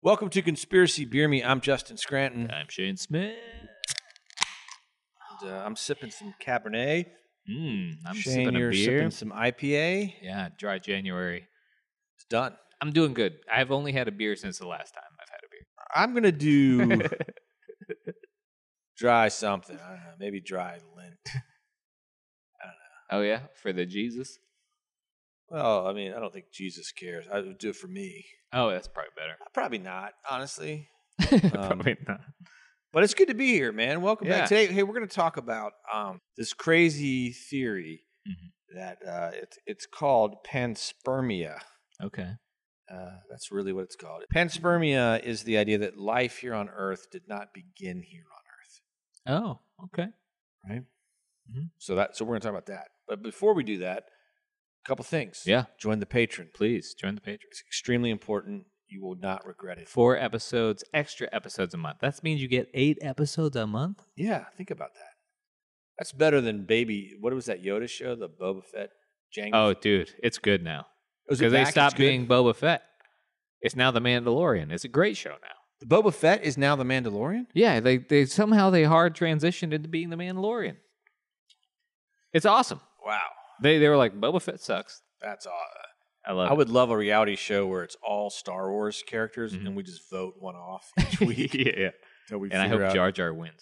Welcome to Conspiracy Beer Me. I'm Justin Scranton. I'm Shane Smith. And, I'm sipping some Cabernet. I'm Shane, sipping a you're beer. sipping some IPA. Yeah, dry January. It's done. I'm doing good. I've only had a beer since the last time I've had a beer. I'm going to do dry something. I don't know. Maybe dry Lent. Oh, yeah? For the Jesus? Well, I mean, I don't think Jesus cares. I would do it for me. Oh, that's probably better. Probably not, honestly. Probably not. But it's good to be here, man. Welcome Yeah. back. Today, hey, we're going to talk about this crazy theory that it's called panspermia. Okay. That's really what it's called. Panspermia is the idea that life here on Earth did not begin here on Earth, Oh, okay. right? Mhm. So we're going to talk about that. But before we do that, a couple things. Yeah. Join the Patreon. Please join the Patreon. It's extremely important. You will not regret it. 4 episodes, extra episodes a month. That means you get 8 episodes a month? Yeah, think about that. That's better than what was that Yoda show, the Boba Fett Jango? Oh, dude, it's good now. Was it Because they back? stopped It's good? being Boba Fett. It's now The Mandalorian. It's a great show now. The Boba Fett is now the Mandalorian? Yeah, they somehow hard transitioned into being the Mandalorian. It's awesome. Wow. They were like, Boba Fett sucks. That's I love I would love a reality show where it's all Star Wars characters and we just vote one off each it. week. yeah. Until we And I figure hope out. Jar Jar wins.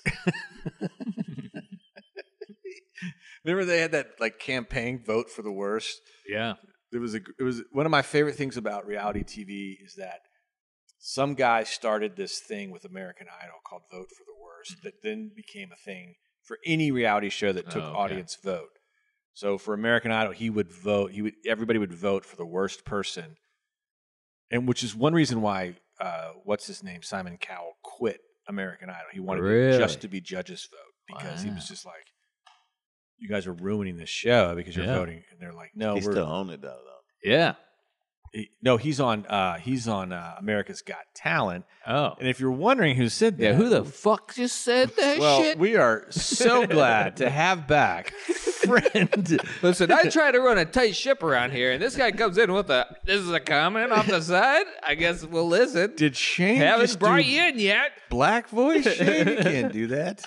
Remember they had that like campaign vote for the worst? yeah. It was one of my favorite things about reality TV is that some guy started this thing with American Idol called Vote for the Worst that then became a thing for any reality show that took Oh, okay. audience vote. So for American Idol, everybody would vote for the worst person. And which is one reason why what's his name? Simon Cowell quit American Idol. He wanted Really? it just to be judges' vote because he was just like, you guys are ruining this show because you're Yeah. voting. And they're like, no, He's we're still on it though. Yeah. he's on America's Got Talent. Oh. And if you're wondering who said that, Yeah, who the fuck just said that well, shit? we are so glad to have back friend. Listen, I try to run a tight ship around here, and this guy comes in with this is a comment off the side. I guess we'll listen. Did Shane Haven't just brought do you in yet. black voice? Shane, you can't do that.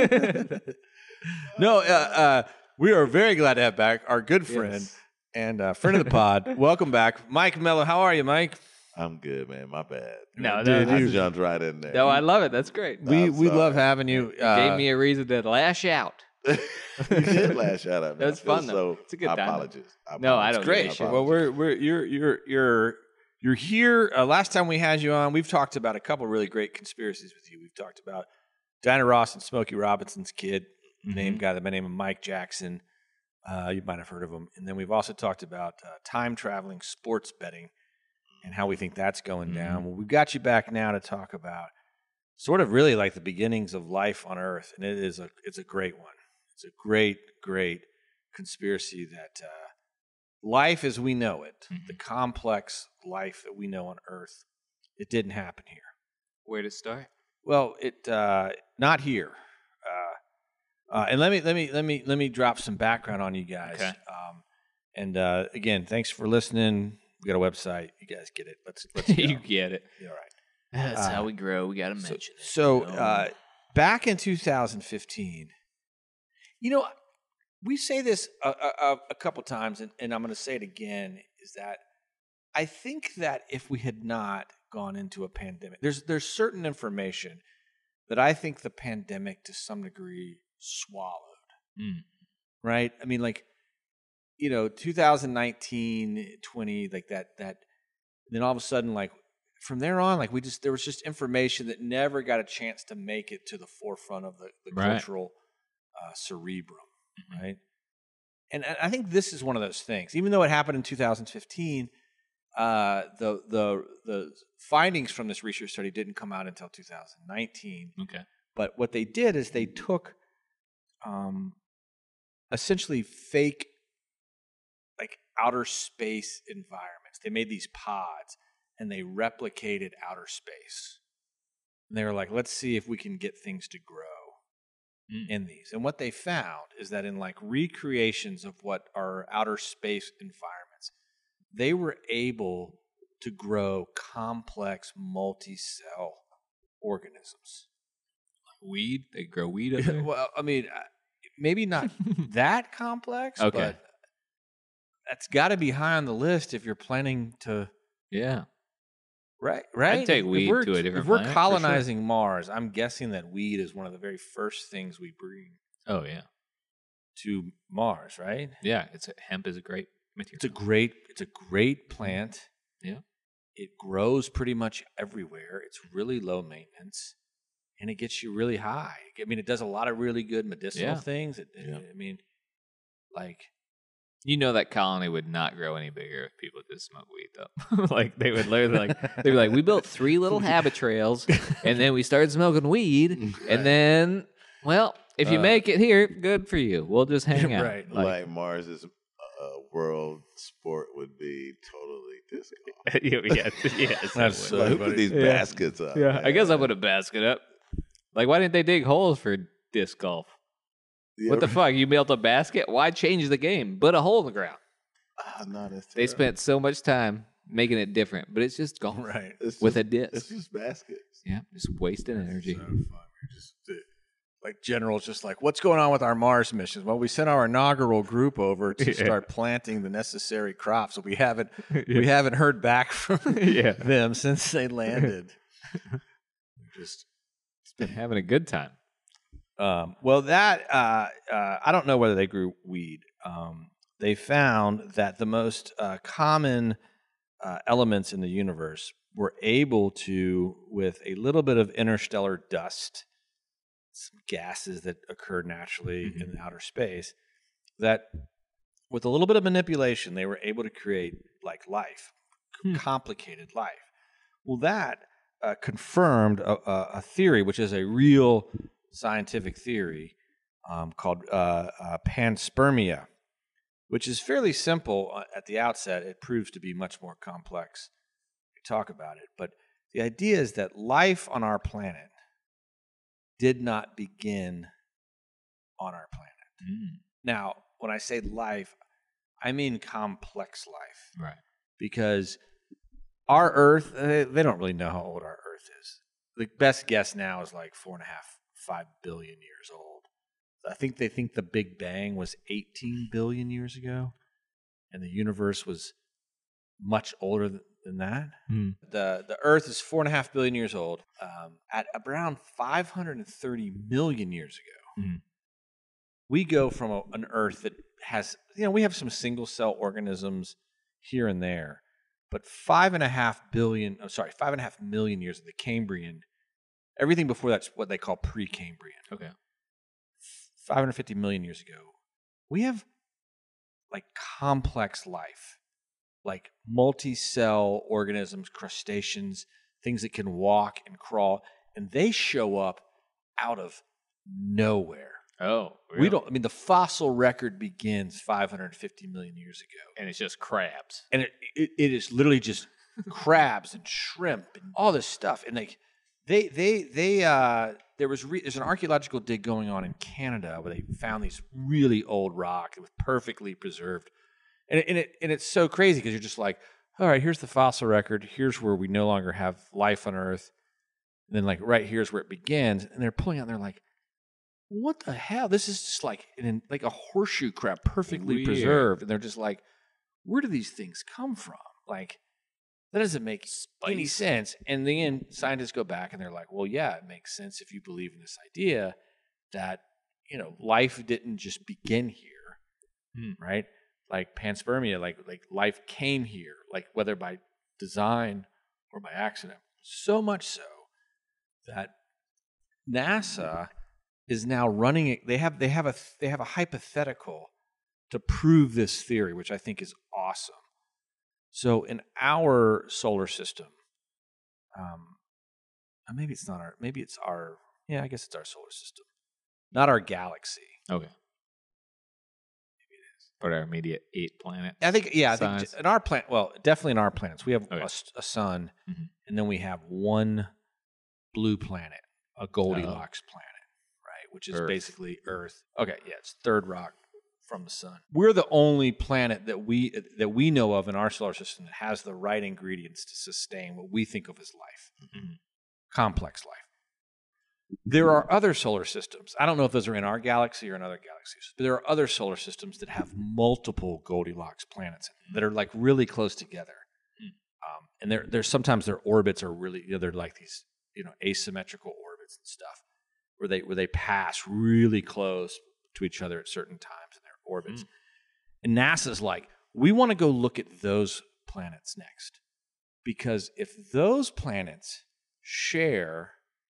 No, we are very glad to have back our good friend Yes. and friend of the pod. Welcome back, Mike Mello. How are you, Mike? I'm good, man. My bad. No, Dude, I you- jumped right in there. No, I love it. That's great. We I'm sorry. love having you. Gave me a reason to lash out. you did lash out at me. That was I feel fun, though. So It's a good I time, though. apologize. No, I don't Great. give a shit. Well, you're here. Last time we had you on, we've talked about a couple really great conspiracies with you. We've talked about Diana Ross and Smokey Robinson's kid, named guy by the name of Mike Jackson. You might have heard of him. And then we've also talked about time traveling sports betting and how we think that's going down. Well, we've got you back now to talk about sort of really like the beginnings of life on Earth, and it's a great one. It's a great conspiracy that life as we know it, the complex life that we know on Earth, it didn't happen here. Where to start? Well, it not here. And let me drop some background on you guys. Okay. And again, thanks for listening. We got a website. You guys get it. Let's go. You get it. All right. That's how we grow. We got to So, mention it. so back in 2015, we say this a couple times, and I'm going to say it again, is that I think that if we had not gone into a pandemic, there's certain information that I think the pandemic to some degree swallowed, right? I mean, 2019, 20, like that, then all of a sudden, like from there on, like there was just information that never got a chance to make it to the forefront of the Right. cultural cerebrum, right? And I think this is one of those things. Even though it happened in 2015, the findings from this research study didn't come out until 2019. Okay. But what they did is they took essentially fake like outer space environments. They made these pods and they replicated outer space. And they were like, let's see if we can get things to grow in these. And what they found is that in like recreations of what are outer space environments, they were able to grow complex multi-cell organisms. Weed? They grow weed up there? Well, I mean, maybe not that complex, Okay. but that's got to be high on the list if you're planning to. Yeah. Right. I'd take If weed we're- to a different If we're planet, for sure. colonizing Mars, I'm guessing that weed is one of the very first things we bring Oh, yeah. to Mars, right? Yeah. Hemp is a great material. It's a great plant. Yeah. It grows pretty much everywhere. It's really low maintenance, and it gets you really high. I mean, it does a lot of really good medicinal Yeah. things. Yeah. I mean, like, You know that colony would not grow any bigger if people just smoke weed, though. Like they would literally they'd be like, we built 3 little habit trails, and then we started smoking weed, and then, well, if you make it here, good for you. We'll just hang out. Right. Like Mars's world sport would be totally disc golf. yes, That's it so would. Like, who put funny. these Yeah. baskets up? Yeah, man? I guess I put a basket up. Like, why didn't they dig holes for disc golf? Yeah, What the right. fuck? You built a basket? Why change the game? Put a hole in the ground. No, that's They terrible. spent so much time making it different, but it's just golf right. It's with just, a disc. It's just baskets. Yeah, just wasting energy. So fun. Like General's just like, what's going on with our Mars missions? Well, we sent our inaugural group over to start planting the necessary crops. So we haven't heard back from Yeah. them since they landed. Just Been having a good time. well, that I don't know whether they grew weed. They found that the most common elements in the universe were able to, with a little bit of interstellar dust, some gases that occur naturally in outer space, that with a little bit of manipulation, they were able to create like life, complicated life. Well, that confirmed a theory, which is a real scientific theory called panspermia, which is fairly simple at the outset. It proves to be much more complex. We talk about it, but the idea is that life on our planet did not begin on our planet. Now, when I say life, I mean complex life. Right. Because our Earth, they don't really know how old our Earth is. The best guess now is like 4.5, 5 billion years old. I think they think the Big Bang was 18 billion years ago, and the universe was much older than that. The Earth is 4.5 billion years old. At around 530 million years ago, we go from an Earth that has, we have some single cell organisms here and there, but 5.5 million years of the Cambrian. Everything before that's what they call Precambrian. Okay. 550 million years ago, we have like complex life, like multi-cell organisms, crustaceans, things that can walk and crawl, and they show up out of nowhere. Oh, really? We don't. I mean, the fossil record begins 550 million years ago, And it's just crabs. and it is literally just crabs and shrimp and all this stuff. And there's an archaeological dig going on in Canada where they found these really old rock that was perfectly preserved, and it's so crazy because you're just like, all right, here's the fossil record. Here's where we no longer have life on Earth. And then like right here's where it begins, and they're pulling out. And they're like, what the hell? This is just like like a horseshoe crab, perfectly Weird. preserved. And they're just like, where do these things come from? Like, that doesn't make any sense. And then scientists go back and they're like, well, yeah, it makes sense if you believe in this idea that, life didn't just begin here, right? Like panspermia, like life came here, like whether by design or by accident. So much so that NASA is now running it. They have a hypothetical to prove this theory, which I think is awesome. So in our solar system, maybe it's not our. Maybe it's our. Yeah, I guess it's our solar system, not our galaxy. Okay. But our immediate 8 planets. I think. Yeah, I size. think in our planet. Well, definitely in our planets, we have Okay. a sun, Mhm. and then we have one blue planet, a Goldilocks planet, right? Which is Earth. basically Earth. Okay, yeah, it's third rock from the sun. We're the only planet that we know of in our solar system that has the right ingredients to sustain what we think of as life, complex life. There are other solar systems. I don't know if those are in our galaxy or in other galaxies, but there are other solar systems that have multiple Goldilocks planets that are like really close together. And there's sometimes their orbits are really, they're like these, asymmetrical orbits and stuff where they pass really close to each other at certain times in their orbits. And NASA's like, we want to go look at those planets next, because if those planets share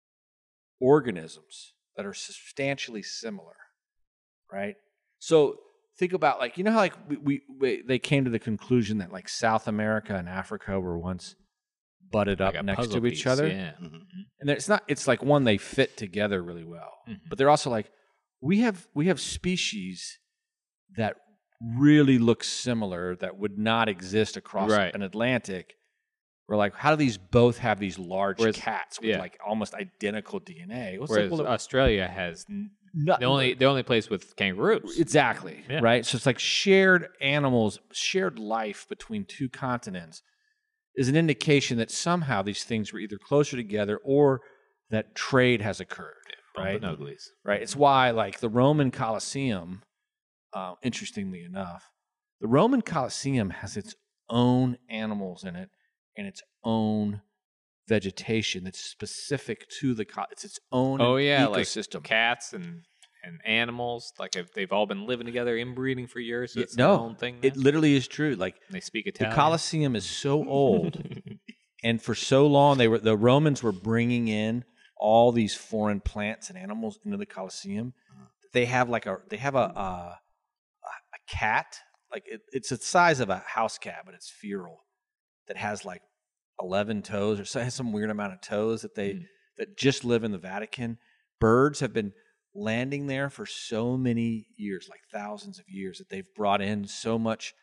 organisms that are substantially similar, right? So think about like, how like they came to the conclusion that like South America and Africa were once butted up Like a next puzzle to each piece, other. Yeah. And it's like one, they fit together really well. But they're also like, we have species that really look similar that would not exist across Right. an Atlantic. We're like, how do these both have these large cats with like almost identical DNA? Well, it's Whereas like, well, Australia has the only place with kangaroos. exactly, Yeah. right? So it's like shared animals, shared life between two continents is an indication that somehow these things were either closer together or that trade has occurred, right? Bumping uglies. Right. It's why, like, the Roman Colosseum, interestingly enough, the Roman Colosseum has its own animals in it and its own vegetation that's specific to it's its own ecosystem. Like cats and animals, like if they've all been living together, inbreeding for years. So Yeah, it's their own thing. it literally is true. Like, they speak the Italian. Colosseum is so old, and for so long the Romans were bringing in all these foreign plants and animals into the Colosseum. They have a cat, like it's the size of a house cat, but it's feral, that has like 11 toes or so, has some weird amount of toes that just live in the Vatican. Birds have been landing there for so many years, like thousands of years, that they've brought in so much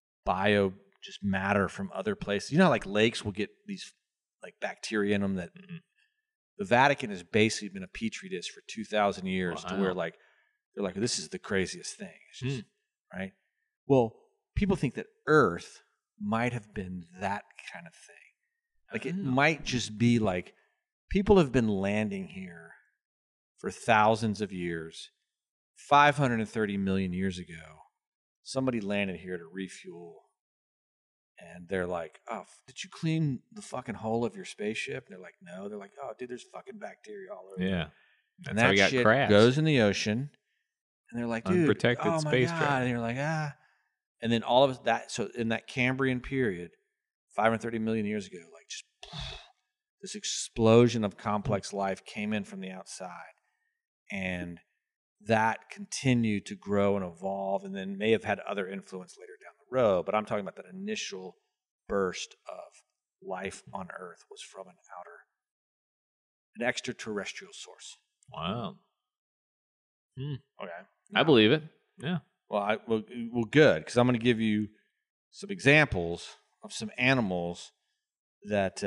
just matter from other places. Like lakes will get these like bacteria in them that the Vatican has basically been a petri dish for 2,000 years. Wow. To where like they're like, this is the craziest thing. It's just, right? Well, people think that Earth might have been that kind of thing. Like it might just be like people have been landing here for thousands of years. 530 million years ago, somebody landed here to refuel. And they're like, oh, did you clean the fucking hull of your spaceship? And they're like, no. They're like, oh, dude, there's fucking bacteria all over. Yeah. And That's how that we got shit crabs. goes in the ocean. And they're like, dude, Unprotected oh my space God. travel. And you're like, ah. And then all of that, so in that Cambrian period, 530 million years ago, like just this explosion of complex life came in from the outside. And that continued to grow and evolve, and then may have had other influence later down the road. But I'm talking about that initial burst of life on Earth was from an extraterrestrial source. Wow. Okay. I believe it. Yeah. Well, good, because I'm going to give you some examples of some animals that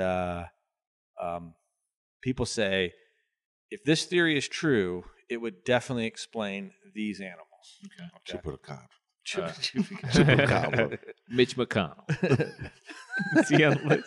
people say, if this theory is true, it would definitely explain these animals. Okay. Chupacabra. Mitch McConnell. Is he on the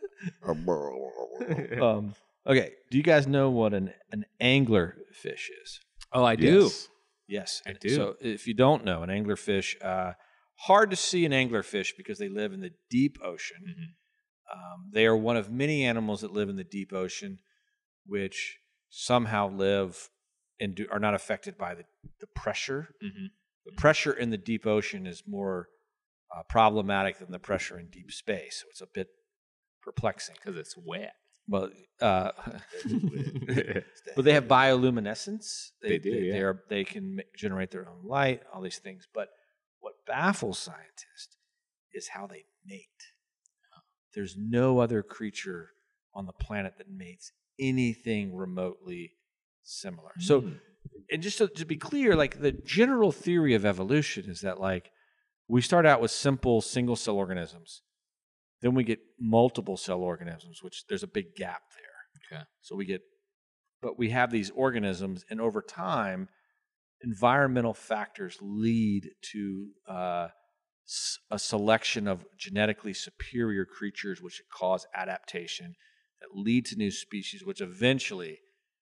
list? Okay. Do you guys know what an anglerfish is? Oh, I do. Yes, I do. So if you don't know, an anglerfish, hard to see an anglerfish because they live in the deep ocean. They are one of many animals that live in the deep ocean, which somehow live and are not affected by the pressure. The pressure in the deep ocean is more problematic than the pressure in deep space. So it's a bit perplexing. Because it's wet. Well, but they have bioluminescence. They do, yeah. They can generate their own light, all these things. But what baffles scientists is how they mate. There's no other creature on the planet that mates anything remotely similar. So, and just to be clear, like the general theory of evolution is that like we start out with simple single cell organisms. Then we get multiple cell organisms, which there's a big gap there. Okay. So we have these organisms, and over time, environmental factors lead to a selection of genetically superior creatures, which cause adaptation that lead to new species, which eventually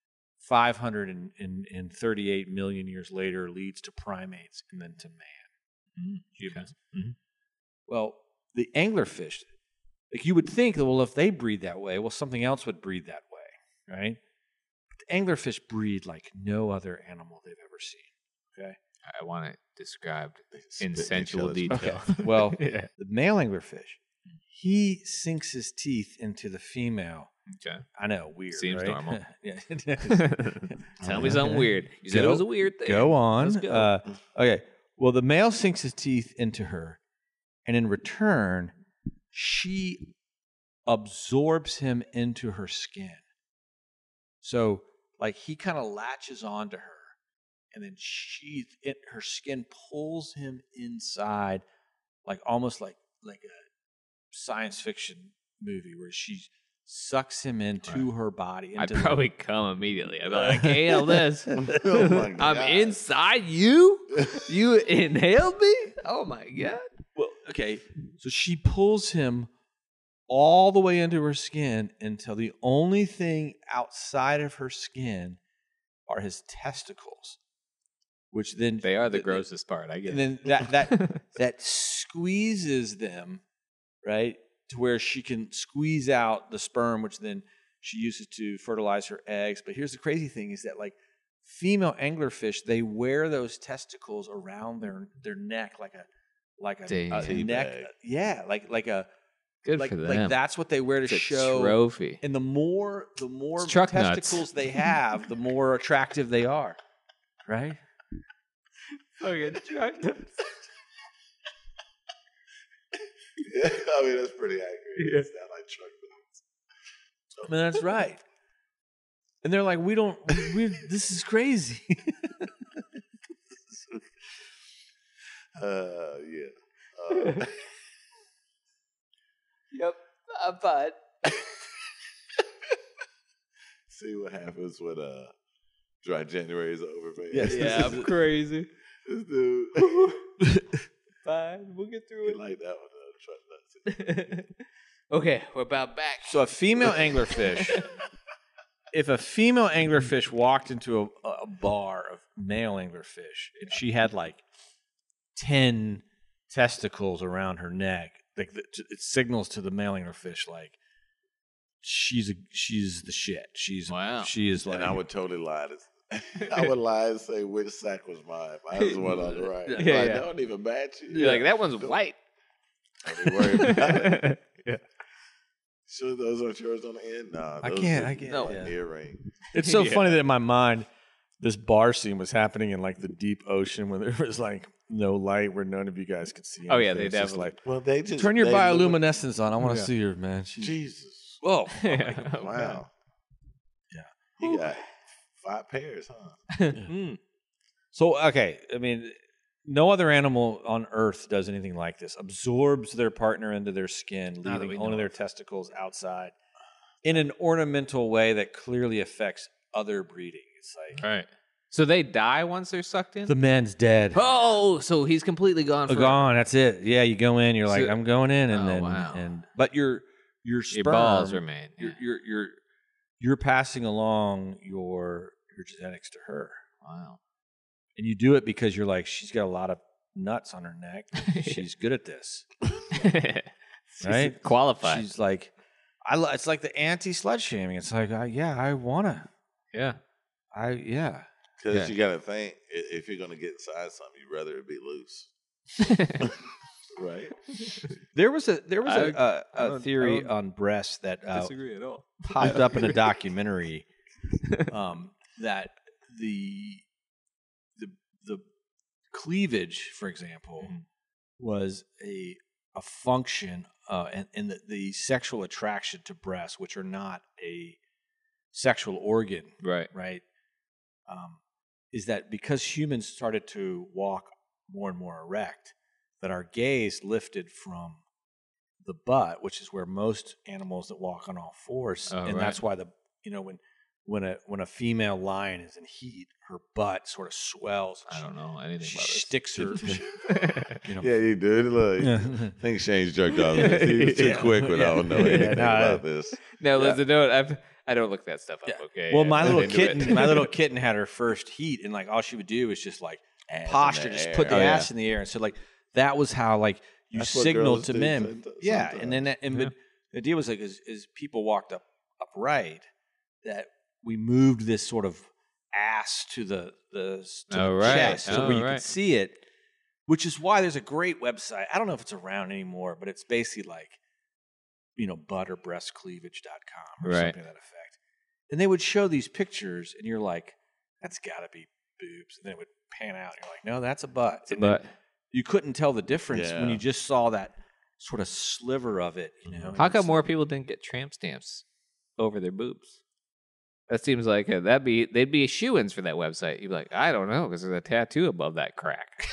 538 million years later leads to primates and then to man, humans. Mm-hmm. Well, the anglerfish, like you would think that, well, if they breed that way, well, something else would breed that way, right? But the anglerfish breed like no other animal they've ever seen, okay? I want it described spit in in each sensual other's detail. Well, Yeah. the male anglerfish, he sinks his teeth into the female. Okay. I know, weird. Seems right? normal. Yeah. Tell me something weird. You said it was a weird thing. Go on. Let's go. Okay. Well, the male sinks his teeth into her, and in return, she absorbs him into her skin. So, like, he kind of latches onto her, and then her skin pulls him inside, like almost like a science fiction movie where she sucks him into her body. I'd into probably come immediately. I'd be like, hail this. Oh my I'm God. inside you? You inhaled me? Oh my God. Well, okay. So she pulls him all the way into her skin until the only thing outside of her skin are his testicles, which then They are the grossest part. I get and it. then that squeezes them, right, to where she can squeeze out the sperm, which then she uses to fertilize her eggs. But here's the crazy thing: is that like female anglerfish, they wear those testicles around their neck like a Damn. neck, Teabag. yeah, like a Good like for them. like that's what they wear to It's a show. trophy. And the more It's truck nuts. testicles they have, the more attractive they are, right? Fucking truck nuts. Yeah, I mean, that's pretty accurate. It's not like truck nuts. I mean, that's right. And they're like, we this is crazy. Yeah. Yep. I'm fine. See what happens when dry January is over, man. Yes. Yeah, I'm crazy. This dude. Fine. We'll get through You like that one, truck nuts. Okay, we're about back. So a female anglerfish, if a female anglerfish walked into a bar of male anglerfish and she had like 10 testicles around her neck, like it signals to the male anglerfish like she's the shit. Wow. She is like And I would totally lie. I would lie and say which sack was mine. Mine was the one on the right. Yeah, Like, yeah. that don't even match you. You're like, that one's white. Don't be worried about it. Yeah. Sure, those aren't yours on the end? Nah, I those can't. are No. Yeah. earring. It's so Yeah. funny that in my mind, this bar scene was happening in like the deep ocean where there was like no light, where none of you guys could see. Oh, yeah, anything. they It's just definitely- Well, they just turn your they look- bioluminescence on. I want to Yeah. see her, man. Jesus. Whoa. Wow. Yeah. You got 5 pairs, huh? Mm. So, okay, I mean, no other animal on Earth does anything like this. Absorbs their partner into their skin, Not that we leaving know only their of. testicles outside in an ornamental way that clearly affects other breeding. It's like Right. So they die once they're sucked in? the man's dead. Oh, so he's completely gone forever. Gone. That's it. Yeah, you go in. You're like, So- I'm going in, and Oh, then, wow. but your sperm, Your balls remain. you're passing along your genetics to her. Wow. And you do it because you're like, she's got a lot of nuts on her neck. She's good at this, right? Qualified. She's like, it's like the anti-slut shaming. It's like, I wanna, yeah. Because Yeah. you got to think, if you're going to get inside something, you'd rather it be loose. Right? There was a I don't- theory I don't on breasts that Disagree at all. popped up in a documentary that the cleavage, for example, Mhm. was a function and the sexual attraction to breasts, which are not a sexual organ, Right. right? Is that because humans started to walk more and more erect, that our gaze lifted from the butt, which is where most animals that walk on all fours, Oh, and right. that's why when when a female lion is in heat, her butt sort of swells. I don't know anything She about this. sticks her. You know, Yeah, you did. Look, I think Shane's jerked off. He was too quick when I don't know anything about this. No, listen, I don't look that stuff up. Okay. Well, I'm my not little into it. kitten, my little kitten had her first heat, and like all she would do was just like Ass in posture, the just air. put the Oh, yeah. ass in the air, and so like that was how like you That's what signaled girls to do men. sometimes. Yeah, and then Yeah. the idea was like as people walked upright, that we moved this sort of ass to the Oh, right. chest, so Oh, where you right. could see it. Which is why there's a great website. I don't know if it's around anymore, but it's basically like, butterbreastcleavage.com or Right. something to that effect. And they would show these pictures, and you're like, that's got to be boobs. And then it would pan out, and you're like, no, that's a butt. And then But you couldn't tell the difference when Yeah. you just saw that sort of sliver of it. how come more people didn't get tramp stamps over their boobs? That seems like they'd be shoo-ins for that website. You'd be like, I don't know, because there's a tattoo above that crack.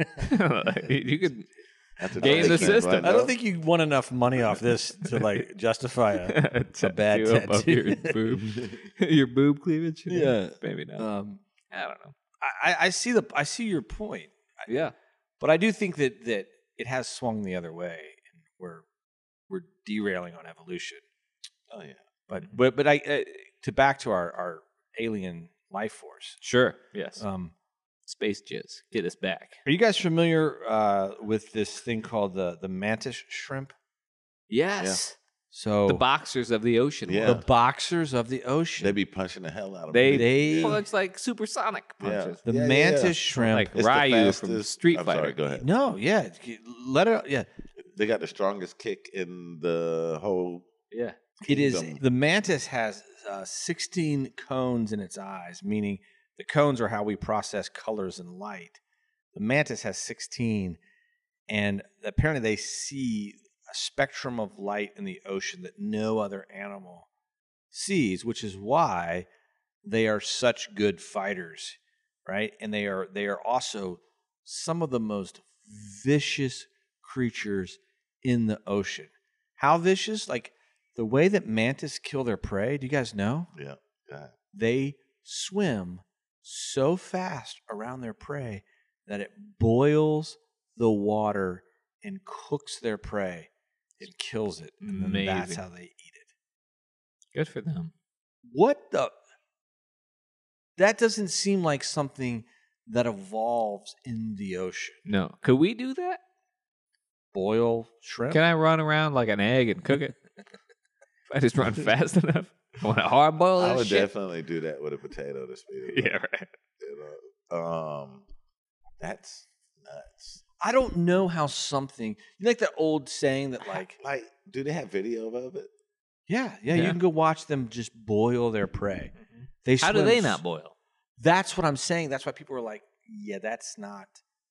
You could That's a Game the nice man, system. right? I don't think you won enough money off this to like justify a bad tattoo above tattoo. your boob, your boob cleavage. Yeah. Maybe not. I don't know. I see your point. Yeah. But I do think that it has swung the other way, and we're derailing on evolution. Oh yeah. But I to back to our alien life force. Sure. Yes. Are Space jizz. Get us back. you guys familiar with this thing called the mantis shrimp? Yes. So The boxers of the ocean. Yeah. the world. boxers of the ocean. They be punching the hell out of They, They- punch like supersonic Yeah. punches. the Yeah, yeah, mantis yeah. shrimp. Like It's the Ryu from fastest- Street I'm Fighter. sorry, go ahead. No, yeah, let it. Yeah, They got the strongest kick in the whole. Yeah. it is. Kingdom. The mantis has 16 cones in its eyes, meaning the cones are how we process colors and light. The mantis has 16, and apparently they see a spectrum of light in the ocean that no other animal sees, which is why they are such good fighters, right? And they are also some of the most vicious creatures in the ocean. How vicious? Like the way that mantis kill their prey, do you guys know? Yeah. God. They swim so fast around their prey that it boils the water and cooks their prey and kills it. And then that's Amazing. how they eat it. Good for them. What the? That doesn't seem like something that evolves in the ocean. No. Could we do that? Boil shrimp? Can I run around like an egg and cook it? If I just run fast enough? I want to hard boil I that would shit? definitely do that with a potato to speed it up. Yeah, right. You know? That's nuts. I don't know how something, like that old saying that like, Like, do they have video of it? yeah, you Yeah. can go watch them just boil their prey. They How do swim they s- not boil? That's what I'm saying. That's why people are like, yeah, that's not.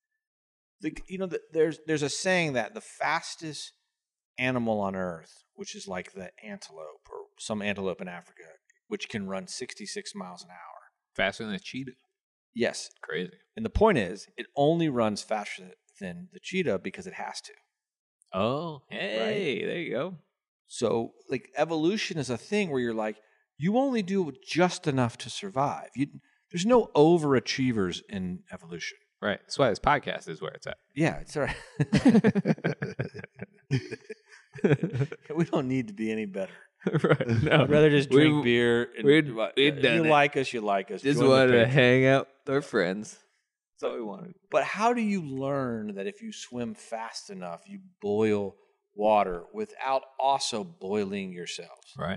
There's a saying that the fastest animal on Earth, which is like the antelope or some antelope in Africa, which can run 66 miles an hour. Faster than a cheetah. Yes, Crazy. and the point is, it only runs faster than the cheetah because it has to. Oh, hey, there you go. So, like, evolution is a thing where you're like, you only do just enough to survive. There's no overachievers in evolution. Right. That's why this podcast is where it's at. Yeah, it's all right. We don't need to be any better. Right. No. I'd rather just drink We- beer. And, we'd if done you it. like us, you like us. Just Join the wanted to Patreon. hang out with our friends. That's all we wanted. But how do you learn that if you swim fast enough, you boil water without also boiling yourselves? Right.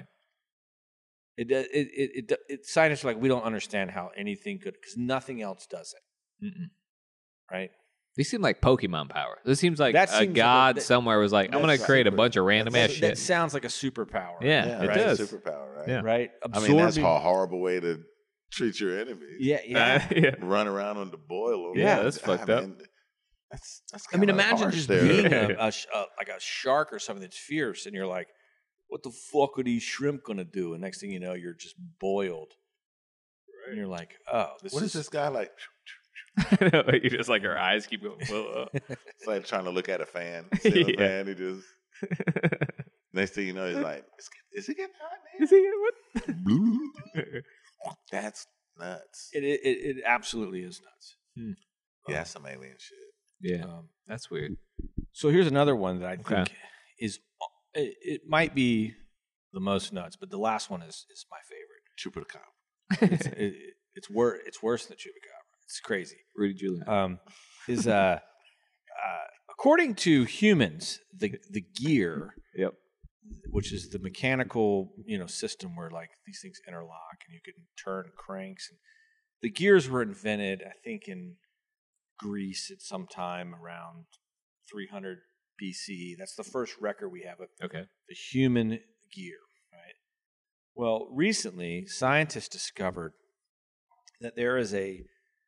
Scientists are like, we don't understand how anything could, because nothing else does it, Mm-mm. right? These seem like Pokemon power. This seems like That a seems like god that- somewhere was like, I'm going that's to create a super- bunch of random ass that's- That shit. sounds like a superpower. Yeah, it that's does. a superpower, right? Yeah. Right? I mean, that's a Absorbing- horrible way to treat your enemies. Yeah, yeah. Yeah. Run around on the boil them. Yeah, that's fucked up. That's I mean, kinda imagine harsh just there. being like a shark or something that's fierce, and you're like, what the fuck are these shrimp going to do? And next thing you know, you're just boiled. And you're like, oh, What is this guy like? I know, you just like our eyes keep going. Whoa. It's like trying to look at a fan. See a Yeah. fan. He just next thing you know, he's like, Is it getting hot in Is he here? That's nuts. It absolutely is nuts. Yeah, that's some alien shit. Yeah, that's weird. So here's another one that I think Okay. is it might be the most nuts, but the last one is my favorite. Chupacabra. It's worse than Chupacabra. It's crazy. Rudy Giuliani. Is according to humans, the gear, Yep. which is the mechanical system where like these things interlock and you can turn cranks. And the gears were invented, I think, in Greece at some time around 300 BC. That's the first record we have of Okay. the human gear, right? Well, recently, scientists discovered that there is a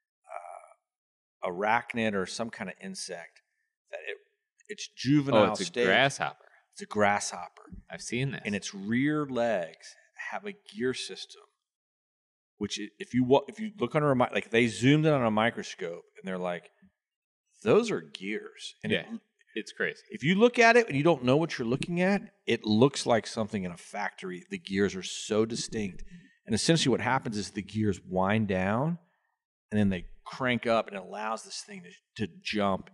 arachnid or some kind of insect that its juvenile Oh, it's a stage. grasshopper. It's a grasshopper, I've seen this. and its rear legs have a gear system. Which, if you look under like they zoomed in on a microscope, and they're like, those are gears. And yeah, it's crazy. if you look at it and you don't know what you're looking at, it looks like something in a factory. The gears are so distinct. And essentially what happens is the gears wind down and then they crank up, and it allows this thing to jump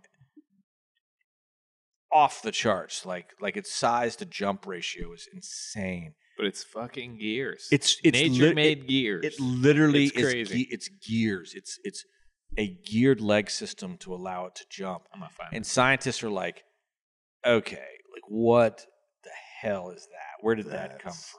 off the charts. Like its size to jump ratio is insane. But it's fucking gears. It's nature-made gears. It literally It's crazy. it's gears. It's a geared leg system to allow it to jump. I'm gonna find And it. scientists are like, okay, like what the hell is that? Where did that come That's- from?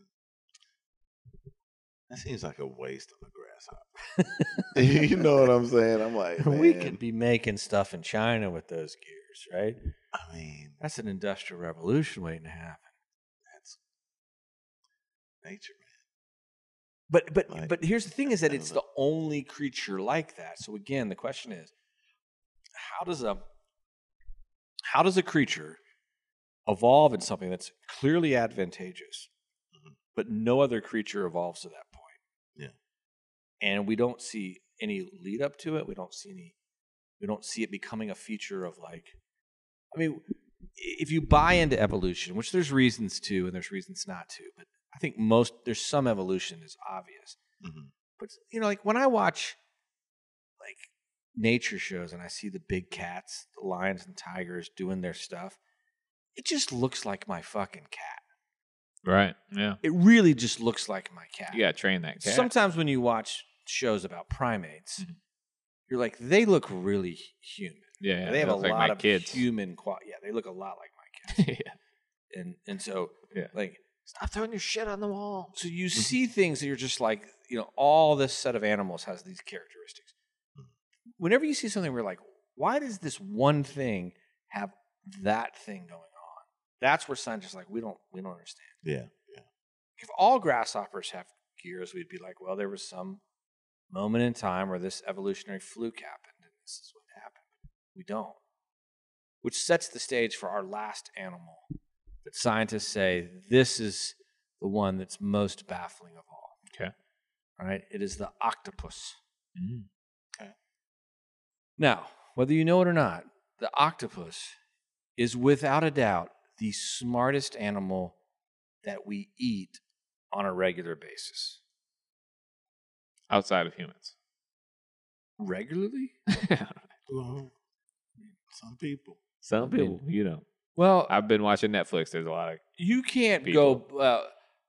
That seems like a waste on a grasshopper. You know what I'm saying? I'm like, We man, could be making stuff in China with those gears, right? I mean, That's an industrial revolution waiting to happen. that's nature, But Like, but here's the thing: is that I it's don't the only creature like that. So again, the question is, how does a creature evolve in something that's clearly advantageous, but no other creature evolves to that point? Yeah. And we don't see any lead up to it. We don't see it becoming a feature of like. I mean, if you buy into evolution, which there's reasons to and there's reasons not to, but I think there's some evolution is obvious. Mhm. But like when I watch like nature shows and I see the big cats, the lions and tigers doing their stuff, it just looks like my fucking cat. Right. Yeah. It really just looks like my cat. You gotta train that cat. Sometimes when you watch shows about primates, Mhm. you're like, they look really human. Yeah. They have a look like lot my of kids. human quality. Yeah, they look a lot like my cats. Yeah. and so Yeah. like Stop throwing your shit on the wall. so you see things that you're just like, all this set of animals has these characteristics. Whenever you see something where you're like, why does this one thing have that thing going on? That's where scientists are like, we don't understand. Yeah. If all grasshoppers have gears, we'd be like, well, there was some moment in time where this evolutionary fluke happened, and this is what happened. We don't. Which sets the stage for our last animal that scientists say this is the one that's most baffling of all. Okay. All right? It is the octopus. Mm. Now, whether you know it or not, the octopus is without a doubt the smartest animal that we eat on a regular basis. Outside of humans. Regularly? Well, some people. Some people, Well, I've been watching Netflix. There's a lot of you can't people. go.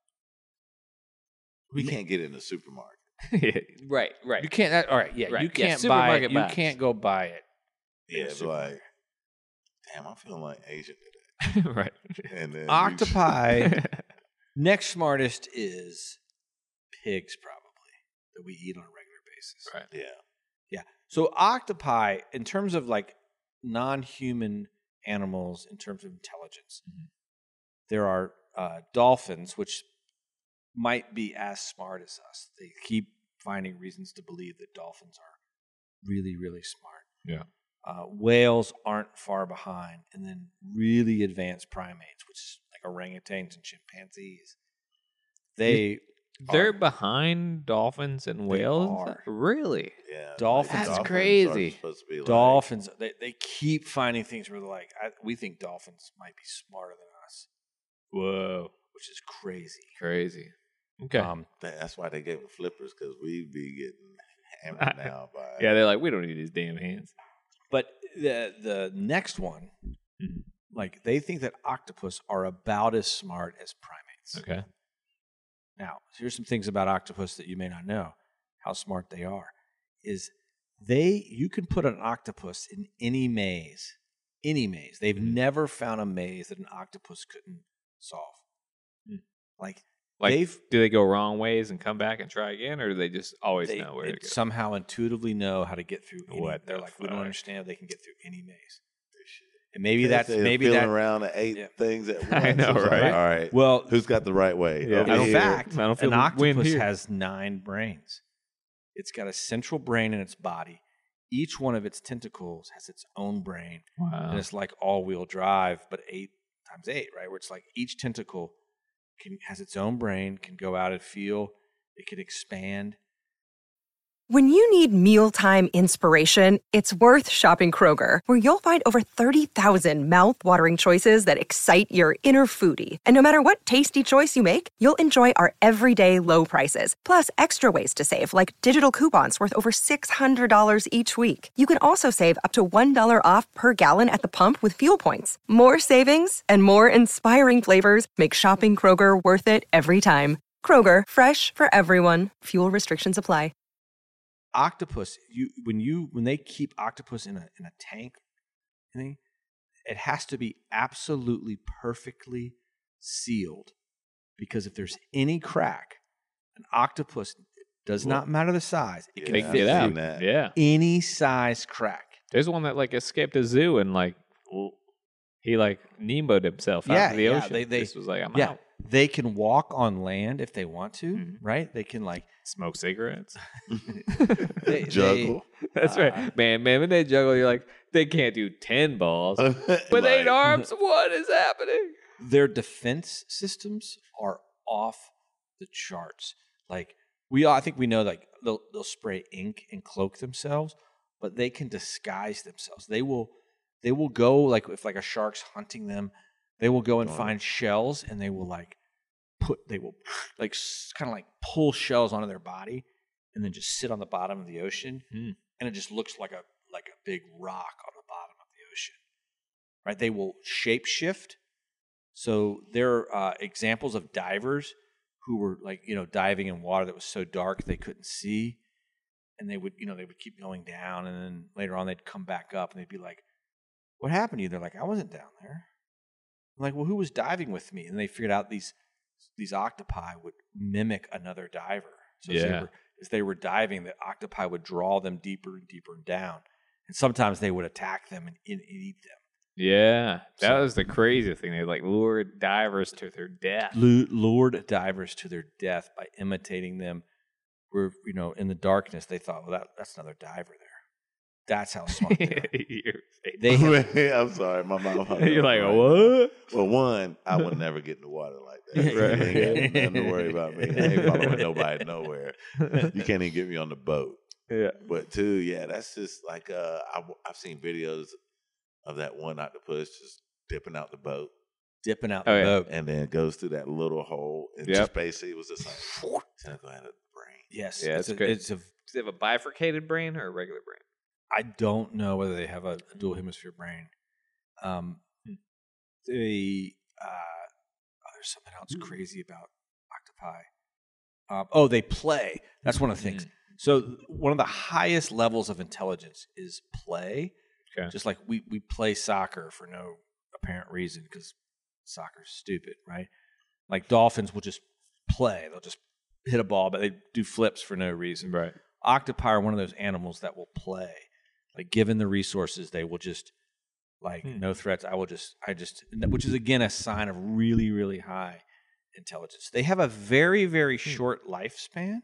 We can't get in the supermarket. right. You can't. All right, yeah, Right, you yeah, can't buy it. supermarket You buys. can't go buy it. Yeah, it's supermarket. like, damn, I'm feeling like Asian today. right. And then Octopi. Next smartest is pigs, probably, that we eat on a regular basis. Right. Yeah. So octopi, in terms of like non-human animals, in terms of intelligence, there are dolphins, which might be as smart as us. They keep finding reasons to believe that dolphins are really, really smart. Yeah. Whales aren't far behind, and then really advanced primates, which is like orangutans and chimpanzees. They're behind dolphins and whales. are. Really? Yeah. Dolphins- That's dolphins crazy. are supposed to be like, Dolphins, they keep finding things where they're like, we think dolphins might be smarter than us. Whoa. which is crazy. Crazy. Okay. That's why they gave them flippers, because we be getting hammered now by. Yeah, they're like, we don't need these damn hands. But the next one, like they think that octopus are about as smart as primates. Okay. Now, here's some things about octopus that you may not know. How smart they are is you can put an octopus in any maze. Any maze. They've never found a maze that an octopus couldn't solve. Like do they go wrong ways and come back and try again, or do they just always know where to go? Somehow intuitively know how to get through What they're the like, we don't understand if they can get through any maze. And Feeling around at 8 things at once. I know, It's like, right? all right. Well, Who's got the right way? Yeah. Over in here. fact, I don't feel an the wind octopus here. has 9 brains. It's got a central brain in its body. Each one of its tentacles has its own brain. Wow. And it's like all-wheel drive, but 8 times 8, right? Where it's like each tentacle has its own brain, can go out and feel, it can expand. When you need mealtime inspiration, it's worth shopping Kroger, where you'll find over 30,000 mouth-watering choices that excite your inner foodie. And no matter what tasty choice you make, you'll enjoy our everyday low prices, plus extra ways to save, like digital coupons worth over $600 each week. You can also save up to $1 off per gallon at the pump with fuel points. More savings and more inspiring flavors make shopping Kroger worth it every time. Kroger, fresh for everyone. Fuel restrictions apply. Octopus, when they keep octopus in a tank, it has to be absolutely perfectly sealed, because if there's any crack, an octopus, does not matter the size, it can They fit can get out. that. Yeah. any size crack. There's one that like escaped a zoo and like he like Nemo'd himself out of the ocean. They This was like, I'm out. They can walk on land if they want to, right? They can like Smoke cigarettes. Juggle. That's right. Man, when they juggle, you're like, they can't do 10 balls. With Like- 8 arms, what is happening? Their defense systems are off the charts. Like I think we know, like they'll spray ink and cloak themselves, but they can disguise themselves. They will go, like if like a shark's hunting them, they will go and find shells, and they will kind of like pull shells onto their body, and then just sit on the bottom of the ocean, and it just looks like a big rock on the bottom of the ocean. Right? They will shapeshift. So there are examples of divers who were like, diving in water that was so dark they couldn't see, and they would keep going down, and then later on they'd come back up, and they'd be like, "What happened to you?" They're like, "I wasn't down there." I'm like, "Well, who was diving with me?" And they figured out these octopi would mimic another diver. So as they were diving, the octopi would draw them deeper and deeper down, and sometimes they would attack them and eat them. Yeah. That was the crazy thing. They like lured divers to their death. Lured divers to their death by imitating them. Where in the darkness, they thought, "Well, that's another diver there." That's how smart they are. I'm sorry, my mouth. You're like, what? Well, one, I would never get in the water like that. So Right. you ain't got nothing to worry about me. I ain't following nobody nowhere. You can't even get me on the boat. Yeah. But 2, yeah, that's just like I've seen videos of that one octopus just dipping out the boat, Dipping out Oh, the yeah. boat. and then goes through that little hole. And Yep. just basically it was just like tentacle out of the brain. Yes, Yeah, it's it's great. It's a. Does it have a bifurcated brain or a regular brain? I don't know whether they have a dual hemisphere brain. There's something else crazy about octopi. They play. That's one of the things. So one of the highest levels of intelligence is play. Okay. Just like we play soccer for no apparent reason because soccer's stupid, right? Like dolphins will just play. They'll just hit a ball, but they do flips for no reason. Right. Octopi are one of those animals that will play. Like given the resources, they will just no threats. Which is again a sign of really, really high intelligence. They have a very, very short lifespan.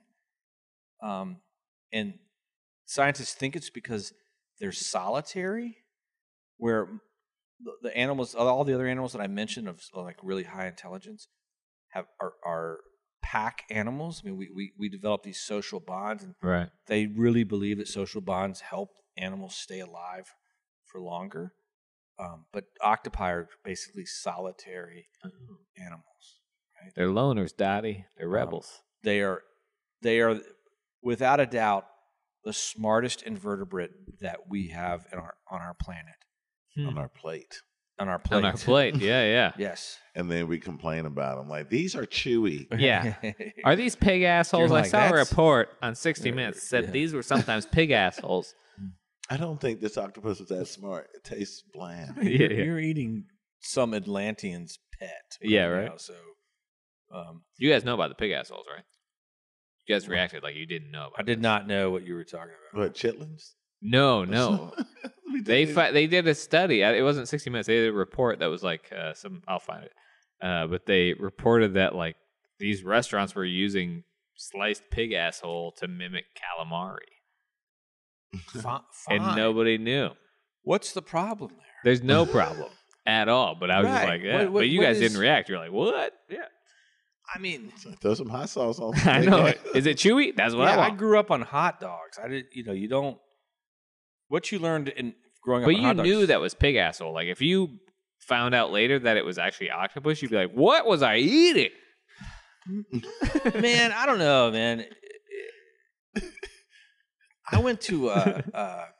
And scientists think it's because they're solitary, where the animals, all the other animals that I mentioned of like really high intelligence are pack animals. I mean, we develop these social bonds, and Right. they really believe that social bonds help animals stay alive for longer. But octopi are basically solitary animals. They're loners, Dottie. They're rebels. They are without a doubt the smartest invertebrate that we have on our planet. On our plate. On our plate. On our plate. Yeah. Yes. And then we complain about them. Like, these are chewy. Yeah. Are these pig assholes? You're I like, saw a that's- report on 60 Minutes said these were sometimes pig assholes. I don't think this octopus is that smart. It tastes bland. You're eating some Atlantean's pet. Yeah, right. now, so, You guys know about the pig assholes, right? You guys reacted like you didn't know about I did this. not know what you were talking about. What, chitlins? No. They did a study. It wasn't 60 Minutes. They did a report that was like I'll find it. But they reported that like these restaurants were using sliced pig asshole to mimic calamari, Fine. and nobody knew. What's the problem there? There's no problem at all. But I was just Right. like, yeah. What- But you what guys is- didn't react. You're like, what? Yeah. I mean, Throw some hot sauce on. I know it. Is it chewy? That's what I yeah, I want. grew up on hot dogs. I did. You don't. What you learned in growing up, But on you hot dogs, knew that was pig asshole. Like if you found out later that it was actually octopus, you'd be like, what was I eating? Man, I don't know, man. I went to an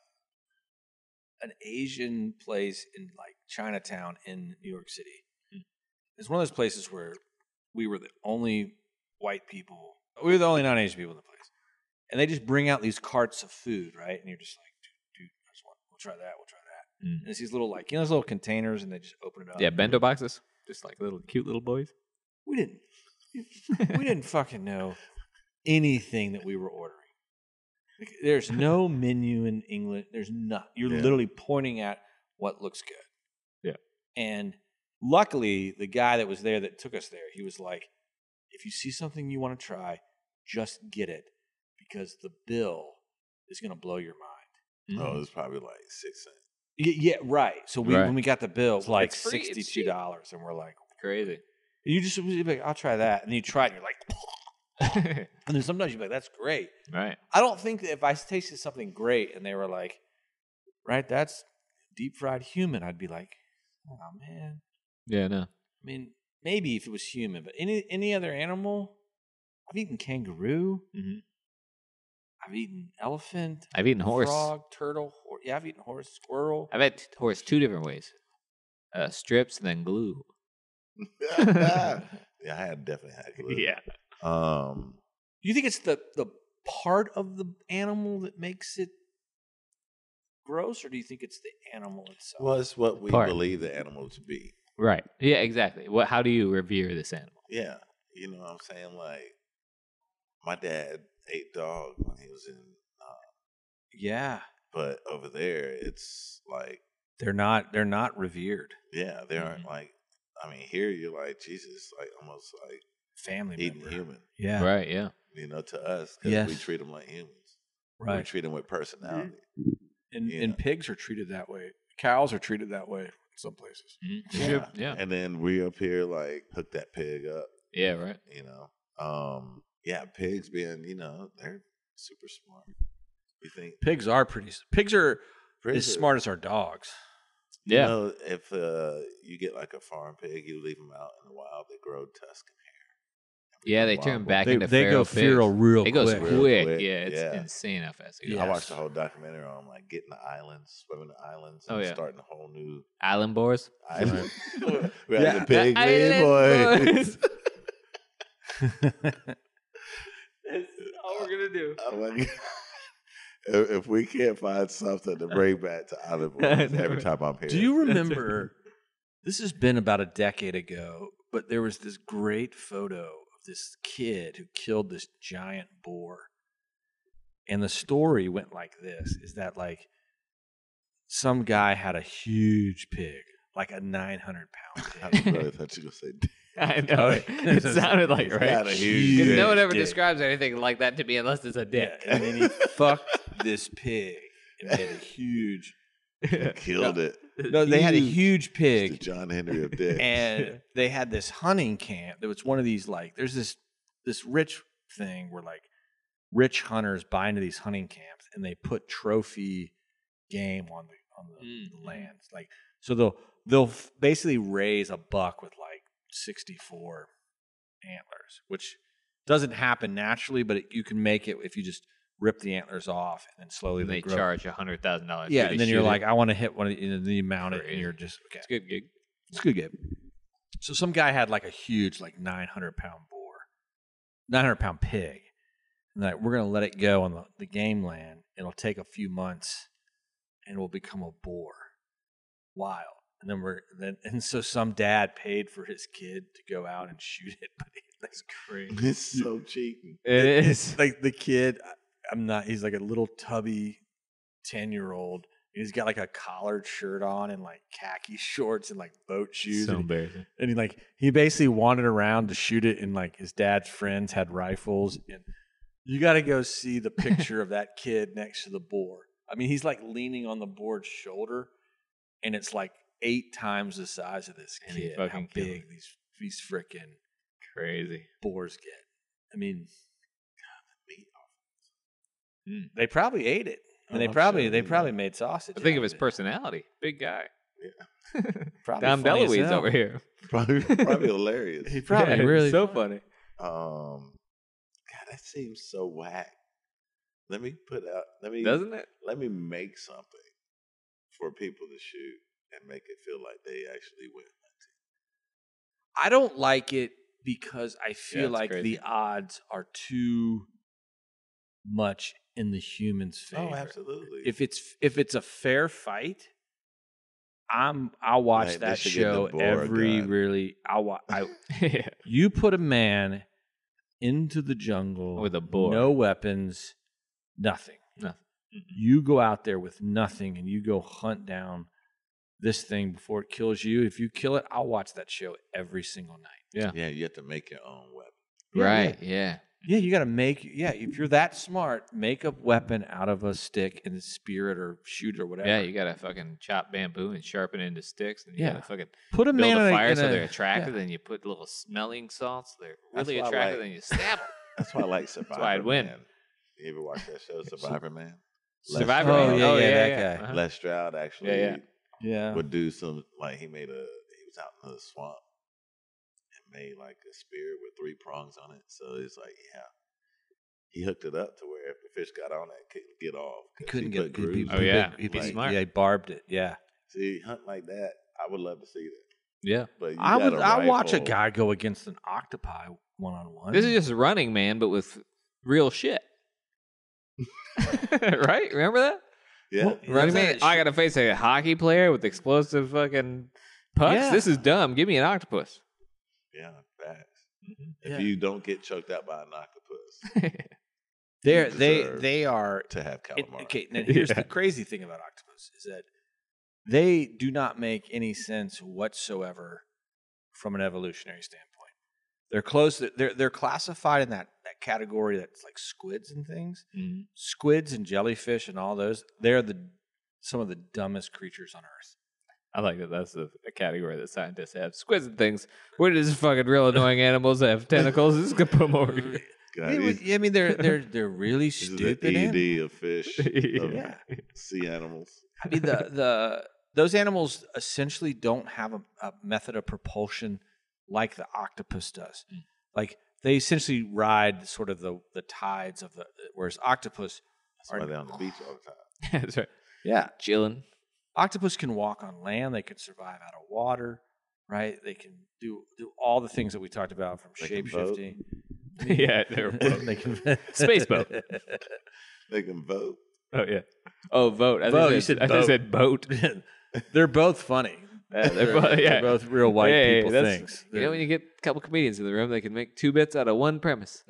Asian place in like Chinatown in New York City. It's one of those places where we were the only white people. We were the only non-Asian people in the place, and they just bring out these carts of food, right? And you're just like, dude, I just want. We'll try that. We'll try that. Mm. And it's these little like those little containers, and they just open it up. Yeah, bento boxes. Just like little cute little boys. We didn't fucking know anything that we were ordering. Like, there's no menu in English. There's not. You're Yeah. literally pointing at what looks good. Yeah. And luckily, the guy that was there that took us there, he was like, if you see something you want to try, just get it because the bill is going to blow your mind. Oh, it's probably like 6 cents. Yeah, right. So Right. when we got the bill, it was like It's free, it's $62, and we're like, Crazy. you just you'd be like, I'll try that, and you try it, and you're like, and then sometimes you're like, that's great. Right. I don't think that if I tasted something great and they were like, right, that's deep fried human, I'd be like, oh man. Yeah, no. I mean, maybe if it was human, but any other animal, I've eaten kangaroo. Mhm. I've eaten elephant. I've eaten horse. Frog, turtle. Yeah, I've eaten horse, squirrel. I've had horse two different ways. Strips and then glue. Yeah, I had definitely had glue. Yeah. Um, Do you think it's the part of the animal that makes it gross, or do you think it's the animal itself? well, it's what we Part. believe the animal to be. Right. Yeah, exactly. How do you revere this animal? Yeah, you know what I'm saying? Like, my dad ate dog when he was in, Yeah, but over there, it's like, they're not revered. yeah, they aren't like. I mean, here you're like Jesus, like almost like Family eating member. human. Yeah, Right, yeah. You know, to us, 'cause Yes. we treat them like humans. We right. treat them with personality. And Yeah. and pigs are treated that way. Cows are treated that way in some places. Yeah. And then we up here like hook that pig up. Yeah, right. You know, pigs being, you know, they're super smart. You think Pigs are pigs are pigs as are- smart as our dogs. Yeah. You know, if you get like a farm pig, you leave them out in the wild, they grow Tuscan hair. Yeah, they Wild turn boar. back They into go feral feral pigs. real It goes quick. quick. Real quick, Yeah, it's yeah. insane how fast it Yeah. goes. I watched the whole documentary on like getting the islands, swimming the islands, and Oh, yeah. starting a whole new Island boars. island. we had Yeah. the pig Island lead, boys. boy. That's all we're gonna do. I'm like, if we can't find something to bring back to Island Boys every time I'm here. Do you remember? This has been about a decade ago, but there was this great photo of this kid who killed this giant boar. And the story went like this: is that like some guy had a huge pig, like a 900-pound pig. I really thought you were going to say I know. It sounded like He's right. got a huge 'Cause dick. no one ever dick. describes anything like that to me unless it's a dick. Yeah, and then he fucked this pig and made a huge. killed it. No, they had a huge It's the pig, John Henry of dicks. and they had this hunting camp. There was one of these like there's this rich thing where like rich hunters buy into these hunting camps and they put trophy game on the lands. Like so they'll basically raise a buck with like 64 antlers, which doesn't happen naturally, but you can make it if you just rip the antlers off and then slowly And they grow. charge $100,000. Yeah, and then you're like, I want to hit one of the mount it, and Crazy. you're just okay. it's a good gig. It's a good game. So some guy had like a huge, like 900-pound boar, 900-pound pig, and like we're gonna let it go on the game land. It'll take a few months, and it will become a boar, wild. And then so some dad paid for his kid to go out and shoot it, but that's crazy. It's so cheating. It is. Like the kid, he's like a little tubby 10-year-old. He's got like a collared shirt on and like khaki shorts and like boat shoes. So and embarrassing. And he basically wandered around to shoot it, and like his dad's friends had rifles. And you got to go see the picture of that kid next to the boar. I mean, he's like leaning on the boar's shoulder, and it's like 8 times the size of this And he kid. How fucking killed big these frickin' Crazy. boars get. I mean, Mm. they probably ate it. And Oh, they I'm probably sure they they probably did. made sausage. I think out of his it. personality. Big guy. Probably Dom funny as DeLuise hell. over here. Probably hilarious. He probably Yeah, really so funny. funny. God, that seems so whack. Let me Doesn't it? let me make something for people to shoot and make it feel like they actually win. I don't like it because I feel it's like crazy. the odds are too much in the human's favor. Oh, absolutely. If it's a fair fight, I'll watch Right, they that should give the show boar a every gun. really. Yeah. You put a man into the jungle With a boar. no weapons, nothing. Nothing. You go out there with nothing, and you go hunt down this thing before it kills you. If you kill it, I'll watch that show every single night. yeah, you have to make your own weapon. Yeah, Right. Yeah. Yeah, you got to make. Yeah, if you're that smart, make a weapon out of a stick and spear it or shoot it or whatever. Yeah. You gotta fucking chop bamboo and sharpen it into sticks, and you Yeah. gotta fucking put a build man a in fire in so a- they're attracted. yeah. Then you put little smelling salts. They're That's really why I attracted. like- Then you stab them. That's why I like Survivor why I'd win. Man. You ever watch that show, Survivor Man? Les Survivor. Oh, Man. yeah, yeah, that yeah. guy. Uh-huh. Les Stroud actually Yeah. Yeah. would do some he was out in the swamp and made like a spear with 3 prongs on it. So it's like, yeah. He hooked it up to where if the fish got on it, it couldn't get off. He 'cause couldn't he get put grooves Oh, in it. yeah. He, Be he- smart. Yeah, he barbed it. Yeah. See, hunt like that, I would love to see that. Yeah. But you I got would. a I watch a rifle. guy go against an octopi 1-on-1. This is just Running Man, but with real shit. Right? Remember that? Yeah. Well, Running Man. that I got to face a hockey player with explosive fucking pucks. Yeah. This is dumb. Give me an octopus. Yeah, facts. Yeah. If you don't get choked out by an octopus, They're, you they deserve they are. to have calamari. Okay, now here's Yeah. the crazy thing about octopus is that they do not make any sense whatsoever from an evolutionary standpoint. They're close. They're classified in that category that's like squids and things. Mhm. Squids and jellyfish and all those. They're some of the dumbest creatures on Earth. I like that. That's a category that scientists have. Squids and things. We're just fucking real annoying animals that have tentacles. Just gonna put them over here. God, Yeah, these- I mean, they're really this is the stupid. animals. ED of fish, of Yeah. sea animals. I mean, those animals essentially don't have a method of propulsion like the octopus does. Like they essentially ride sort of the tides of whereas octopus That's why they're on the beach all the time. That's right. yeah, Chilling. octopus can walk on land. They can survive out of water, right? They can do all the things that we talked about from They can shape vote. shifting. Yeah, they're They can Space boat. They can vote. Oh yeah. Oh, vote. I Vote, you said, said I said boat. They're both funny. They're both- yeah. They're both real white Hey, people that's- things. You know, when you get a couple comedians in the room, they can make 2 bits out of 1 premise.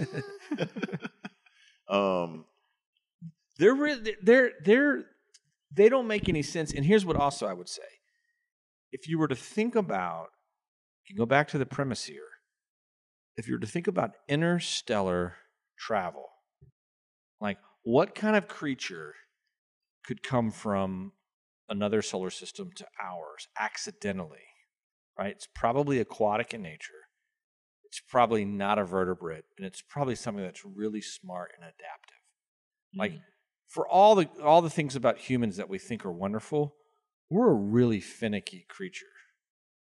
They're really, they don't make any sense. And here's what also I would say. If you were to think about, you can go back to the premise here. If you were to think about interstellar travel, like what kind of creature could come from another solar system to ours accidentally, right? It's probably aquatic in nature. It's probably not a vertebrate, and it's probably something that's really smart and adaptive. Like for all the things about humans that we think are wonderful, we're a really finicky creature.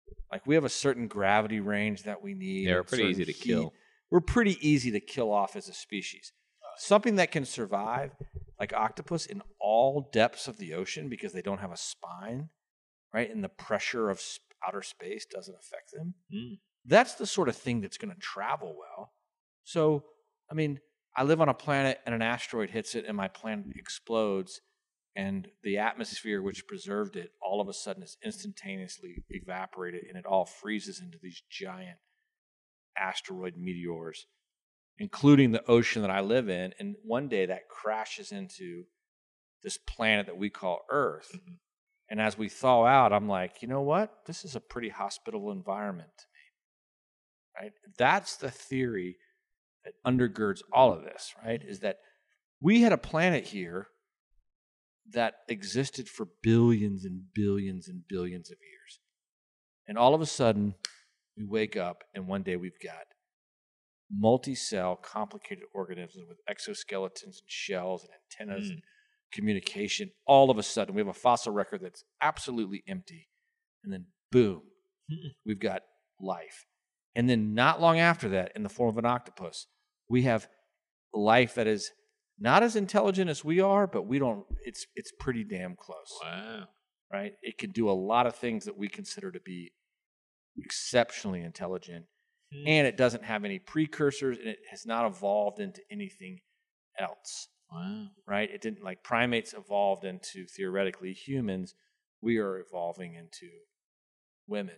Like we have a certain gravity range that we need. They're and pretty easy certain to kill. heat. We're pretty easy to kill off as a species. Something that can survive, like octopus, in all depths of the ocean because they don't have a spine, right? And the pressure of outer space doesn't affect them. That's the sort of thing that's going to travel well. So, I mean, I live on a planet and an asteroid hits it and my planet explodes, and the atmosphere which preserved it all of a sudden is instantaneously evaporated, and it all freezes into these giant asteroid meteors, including the ocean that I live in. And one day that crashes into this planet that we call Earth. And as we thaw out, I'm like, you know what? This is a pretty hospitable environment to me, right? That's the theory that undergirds all of this, right? Is that we had a planet here that existed for billions and billions and billions of years. And all of a sudden, we wake up and one day we've got multi-cell, complicated organisms with exoskeletons and shells and antennas and communication. All of a sudden, we have a fossil record that's absolutely empty. And then, boom, we've got life. And then not long after that, in the form of an octopus, we have life that is not as intelligent as we are, but it's pretty damn close. Wow. Right? It can do a lot of things that we consider to be exceptionally intelligent. And it doesn't have any precursors, and it has not evolved into anything else. Wow. Right? It didn't, like primates evolved into theoretically humans. We are evolving into women.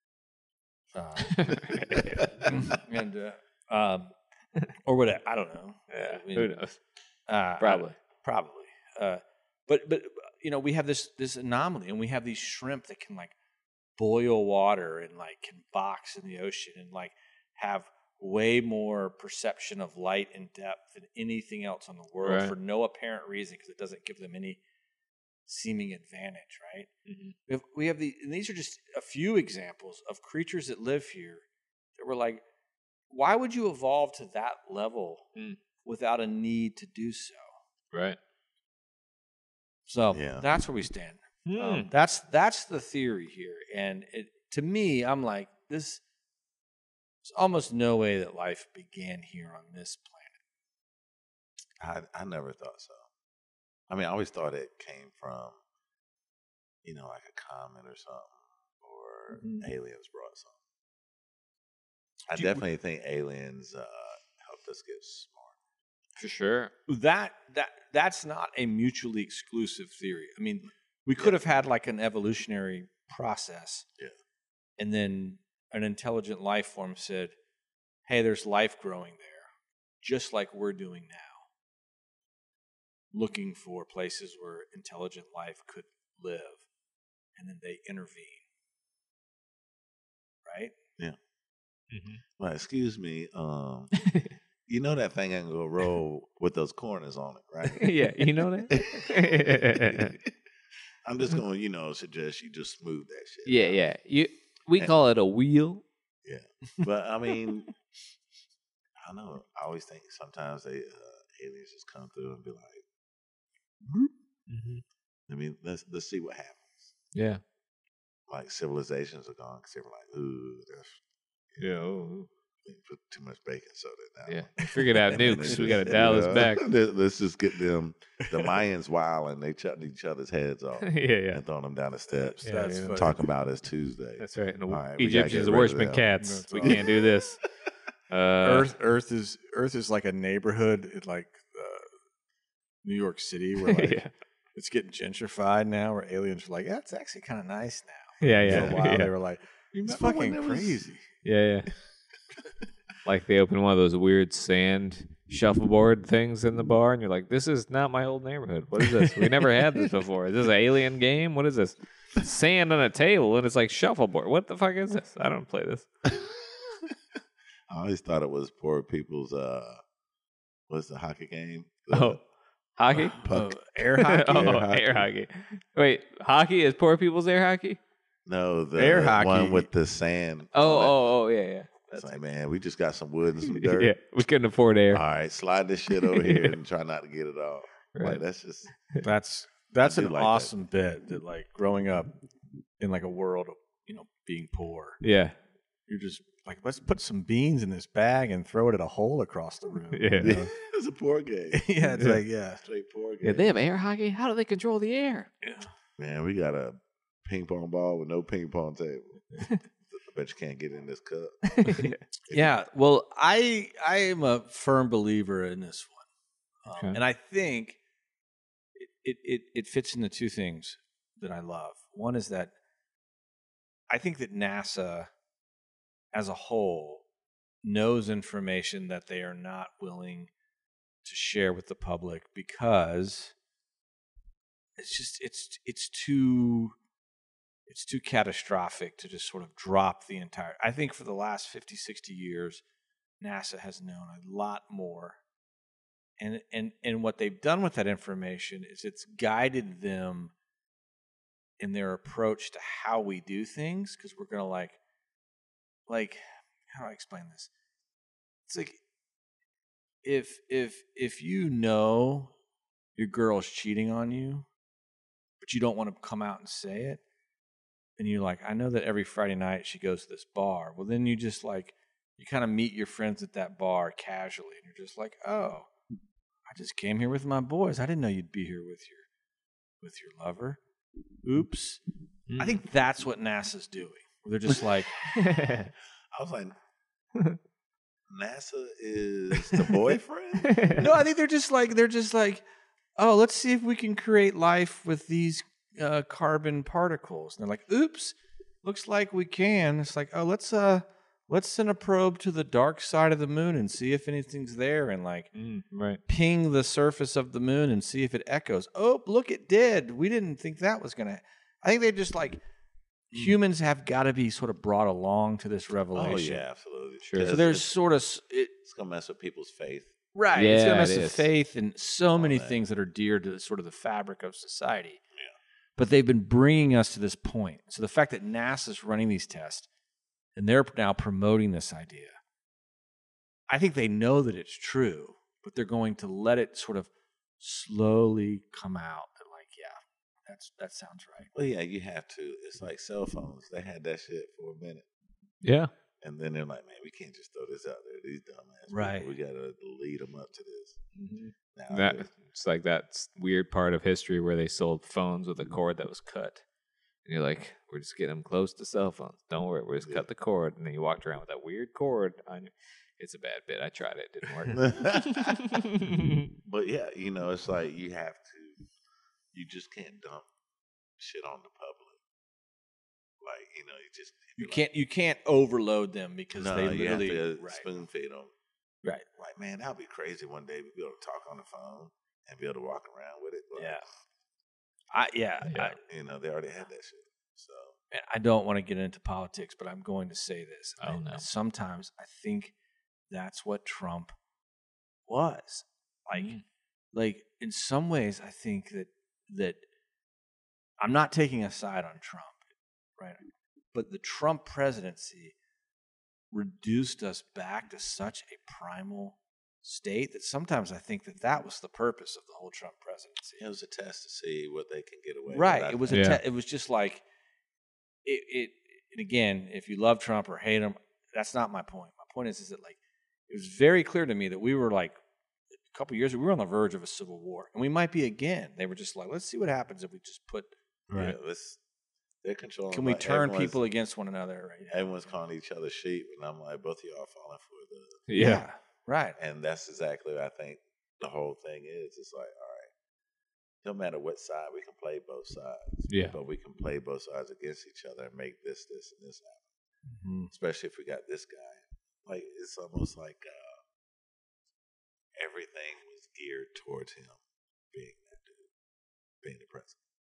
Or whatever. I don't know. Yeah, I mean, who knows? Probably. But you know, we have this anomaly, and we have these shrimp that can like boil water and like can box in the ocean and like have way more perception of light and depth than anything else on the world for no apparent reason, because it doesn't give them any seeming advantage, right? We have and these are just a few examples of creatures that live here that were like, why would you evolve to that level without a need to do so? Right. So Yeah. that's where we stand. That's the theory here, and to me, I'm like, there's almost no way that life began here on this planet. I never thought so. I mean, I always thought it came from, you know, like a comet or something, or aliens brought something. I definitely think aliens helped us get smart. For sure. That's not a mutually exclusive theory. I mean, we could have had like an evolutionary process. Yeah. And then an intelligent life form said, hey, there's life growing there, just like we're doing now, looking for places where intelligent life could live. And then they intervene. Right? Yeah. Well, excuse me. You know that thing ain't gonna roll with those corners on it, right? Yeah, you know that? I'm just gonna, you know, suggest you just smooth that shit. Yeah. We call it a wheel. Yeah. But I mean, I don't know. I always think sometimes they aliens just come through and be like, I mean, let's see what happens. Yeah. Like civilizations are gone because they were like, ooh, that's put too much baking soda in that Yeah. one. We figured out nukes. We got to dial this back. Let's just get them. The Mayans wild and they chopped each other's heads off. Yeah. And throwing them down the steps. Yeah, That's yeah. funny. Talking about it's Tuesday. That's right. And the All right, we gotta Egyptians get are rid of worshiping them. cats. That's We all. can't do this. Earth is like a neighborhood in like New York City where like Yeah. it's getting gentrified now, where aliens are like, yeah, it's actually kind of nice now. Yeah. For a while, Yeah. they were like, it's Remember when fucking there was- crazy. Yeah. Like they open one of those weird sand shuffleboard things in the bar, and you're like, "This is not my old neighborhood. What is this? We never had this before. Is this an alien game? What is this? Sand on a table, and it's like shuffleboard. What the fuck is this? I don't play this." I always thought it was poor people's, what's the hockey game? Hockey? Puck. Air hockey. Air hockey. Wait, hockey is poor people's air hockey? No, the Air hockey. one with the sand. Yeah. It's like, man, we just got some wood and some dirt. Yeah, we couldn't afford air. All right, slide this shit over here and try not to get it off. Right. Like, that's just That's I an do like that. awesome bit that like growing up in like a world being poor. Yeah. You're just like, let's put some beans in this bag and throw it at a hole across the room. Yeah. It's a poor game. Yeah, it's like, yeah. Straight poor game. Yeah, they have air hockey. How do they control the air? Man, we got a ping pong ball with no ping pong table. I bet you can't get in this cup. Yeah. Well, I am a firm believer in this one. Okay. And I think it fits into two things that I love. One is that I think that NASA as a whole knows information that they are not willing to share with the public because it's too catastrophic to just sort of drop the entire. I think for the last 50, 60 years, NASA has known a lot more. And what they've done with that information is it's guided them in their approach to how we do things, because we're going to like how do I explain this? It's like if you know your girl's cheating on you, but you don't want to come out and say it, and you're like, I know that every Friday night she goes to this bar. Well, then you just you kind of meet your friends at that bar casually, and you're just like, oh, I just came here with my boys. I didn't know you'd be here with your lover. Oops. I think that's what NASA's doing. They're just like, I was like, NASA is the boyfriend? no, I think they're just like, oh, let's see if we can create life with these carbon particles. And they're like, oops, looks like we can. It's like, oh, let's send a probe to the dark side of the moon and see if anything's there, and ping the surface of the moon and see if it echoes. Oh, look, it did. We didn't think that was going to. I think they just humans have got to be sort of brought along to this revelation. Oh, yeah, absolutely. Sure. So there's sort of. It's going to mess with people's faith. Right. Yeah, it's going to mess it with is. faith and so many that. things that are dear to sort of the fabric of society. Yeah. But they've been bringing us to this point. So the fact that NASA's running these tests and they're now promoting this idea, I think they know that it's true, but they're going to let it sort of slowly come out. That that sounds right. Well, yeah, you have to. It's like cell phones. They had that shit for a minute. Yeah. And then they're like, man, we can't just throw this out there. These dumbass Right. people, we got to lead them up to this. Now, It's like that weird part of history where they sold phones with a cord that was cut. And you're like, we're just getting them close to cell phones. Don't worry, we'll just cut the cord. And then you walked around with that weird cord on you. It's a bad bit. I tried it. It didn't work. But yeah, it's like you just can't dump shit on the public. Like, You can't overload them because they you have literally to spoon feed them. Right. Like, man, that would be crazy one day to be able to talk on the phone and be able to walk around with it. But, they already had that shit. So I don't want to get into politics, but I'm going to say this. Oh, no. Sometimes I think that's what Trump was. Like in some ways, I think that I'm not taking a side on Trump, right? But the Trump presidency reduced us back to such a primal state that sometimes I think that was the purpose of the whole Trump presidency. it was a test to see what they can get away with. Right. I It was think. it was just like it. And again, if you love Trump or hate him, that's not my point. My point is that it was very clear to me that we were a couple of years ago, we were on the verge of a civil war, and we might be again. They were just like, let's see what happens if we just put. Right. They're controlling. Can we like, turn everyone's- people against one another? Right? Everyone's calling each other sheep, and I'm like, both of y'all falling for the. Yeah. Right. And that's exactly what I think the whole thing is. It's like, all right, no matter what side, we can play both sides. Yeah. But we can play both sides against each other and make this, and this happen. Mhm. Especially if we got this guy. Like, it's almost like everything was geared towards him being that dude, being the president.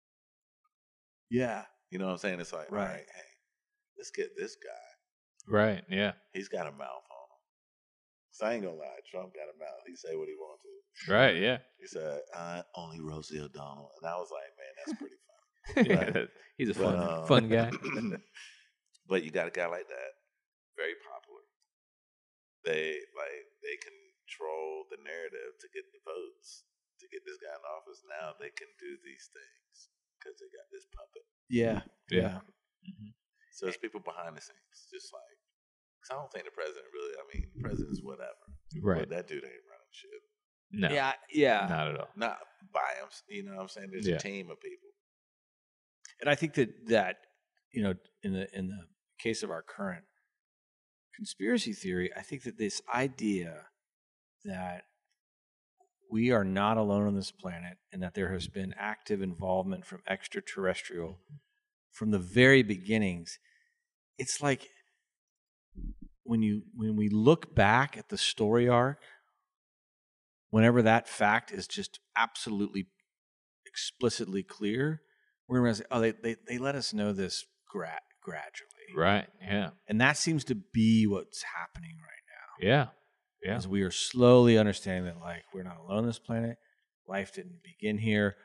Yeah. You know what I'm saying? It's like, Right. all right, hey, let's get this guy. Right. Yeah. He's got a mouth on him. So I ain't gonna lie, Trump got a mouth. He say what he wants to. Right. Yeah. He said, only Rosie O'Donnell. And I was like, man, that's pretty funny. Right. He's a But, fun guy. But you got a guy like that, very popular. They control the narrative to get the votes, to get this guy in office. Now they can do these things because they got this puppet. Yeah. Yeah. So it's people behind the scenes, just like. Cause I don't think the president really. I mean, the president's whatever. Right. But that dude ain't running shit. No. Yeah. Not at all. Not by him. You know what I'm saying? There's Yeah. a team of people. And I think that you know, in the case of our current conspiracy theory, I think that this idea that we are not alone on this planet and that there has been active involvement from extraterrestrial from the very beginnings, it's like when we look back at the story arc, whenever that fact is just absolutely explicitly clear, we're going to say, oh, they let us know this gradually. Right. Yeah. And that seems to be what's happening right now. Yeah. Yeah. As we are slowly understanding that, like, we're not alone on this planet. Life didn't begin here.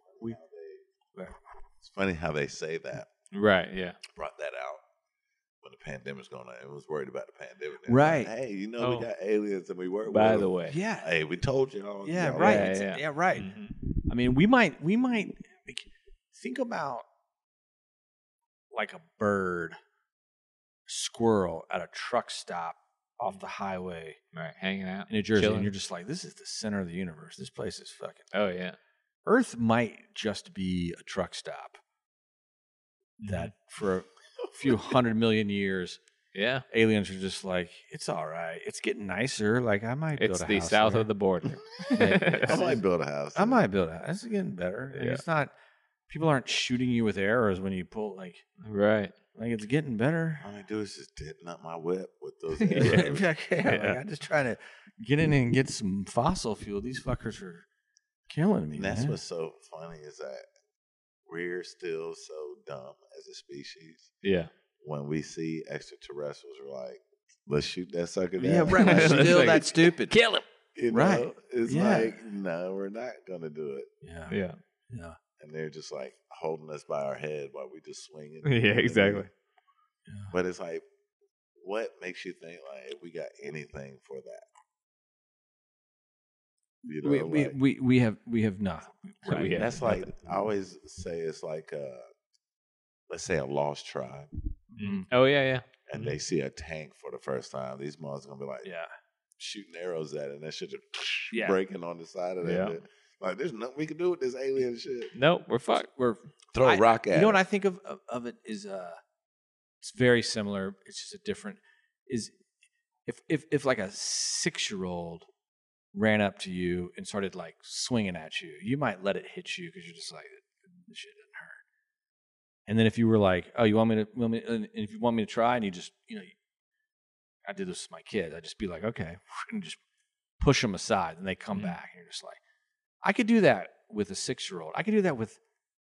It's funny how they say that. Right. Yeah. Brought that out when the pandemic's going on. It was worried about the pandemic. Right. Like, hey, you know, Oh. we got aliens and we work By with the them. way. Yeah. Hey, we told y'all. Yeah, y'all right. Yeah, It's- yeah. right. Mhm. I mean, we might like, think about like a bird, squirrel at a truck stop off the highway Right. Hanging out. in New Jersey, Chilling. and you're just like, this is the center of the universe. This place is fucking. Oh yeah. Earth might just be a truck stop that for a few 100 million years, Yeah. aliens are just like, it's all right. It's getting nicer. Like, I might build It's a the house south there. of the border. I might build a house. I might build a house. It's getting better. And Yeah. it's not, people aren't shooting you with arrows when you pull, like Right. it's getting better. All I do is just deaden up my whip with those Yeah, arrows. like, I'm just trying to get in and get some fossil fuel. These fuckers are killing me. And that's man. what's so funny is that we're still so dumb as a species. Yeah. When we see extraterrestrials, we're like, let's shoot that sucker down. Yeah, right. We're It's still like- that stupid. Kill him. You know? Right. It's Yeah. like, no, we're not going to do it. Yeah. Yeah. Yeah. And they're just like holding us by our head while we just swinging. Yeah. Exactly. But it's like, what makes you think like we got anything for that? You know, like, We have not. So we have that's like nothing. I always say it's like let's say a lost tribe, Oh yeah. Yeah. and they see a tank for the first time. These moths gonna be like, Yeah. shooting arrows at it, and that shit just Yeah. breaking on the side of that. Yeah. bit. Like, there's nothing we can do with this alien shit. Nope. We're fucked. We're Throw a rock at You know it. what I think of it is it's very similar. It's just a different is if like a 6-year-old ran up to you and started like swinging at you, you might let it hit you because you're just like, this shit doesn't hurt. And then if you were like, oh, you want me to, and if you want me to try, and you just, I did this with my kids. I'd just be like, okay, and just push them aside, and they come back, and you're just like, I could do that with a 6-year-old. I could do that with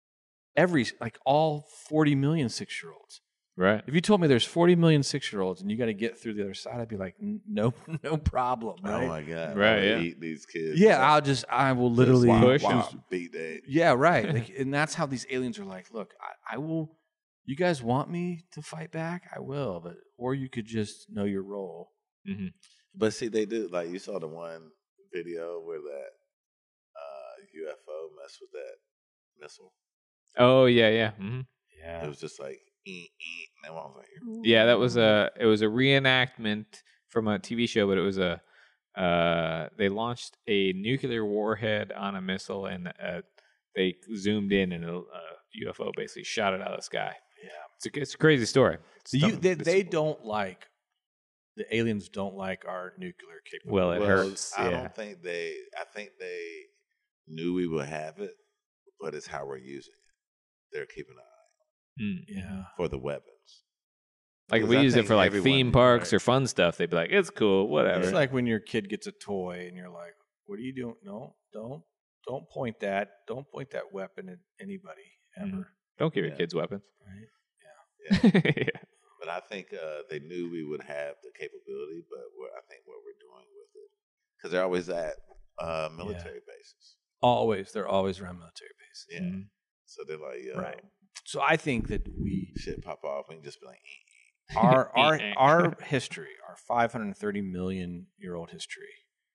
all 40 million 6-year-olds. Right. If you told me there's 40 million 6-year-olds and you got to get through the other side, I'd be like, no problem. Right? Oh my god! Right, I would yeah. Eat these kids. Yeah, I will literally Push just- them. beat that. Yeah, right. Like, and that's how these aliens are like, look, I will. You guys want me to fight back? I will, or you could just know your role. Mm-hmm. But see, they do like you saw the one video where that UFO messed with that missile. Oh yeah. Yeah. Mm-hmm. Yeah, It was just like, and I was like, Yeah, that was it was a reenactment from a TV show, but it was they launched a nuclear warhead on a missile, and they zoomed in, and a UFO basically shot it out of the sky. Yeah, it's a crazy story. they don't like the aliens. Don't like our nuclear capability. Well, it well, hurts. I Yeah, don't think they. I think they knew we would have it, but it's how we're using it. They're keeping an eye Yeah, for the weapons. like if Because we I use it think for like everyone- theme parks right. or fun stuff, they'd be like, "It's cool, whatever." it's like when your kid gets a toy and you're like, "What are you doing? No, don't point that. Don't point that weapon at anybody ever." Don't give your Yeah. kids weapons. Right? yeah. But I think they knew we would have the capability, but I think what we're doing with it, because they're always at military bases. They're always around military bases. Yeah. Mhm. So they're like, yo, Right. So I think that shit pop off, we can just be like, our history, our 530 million year old history,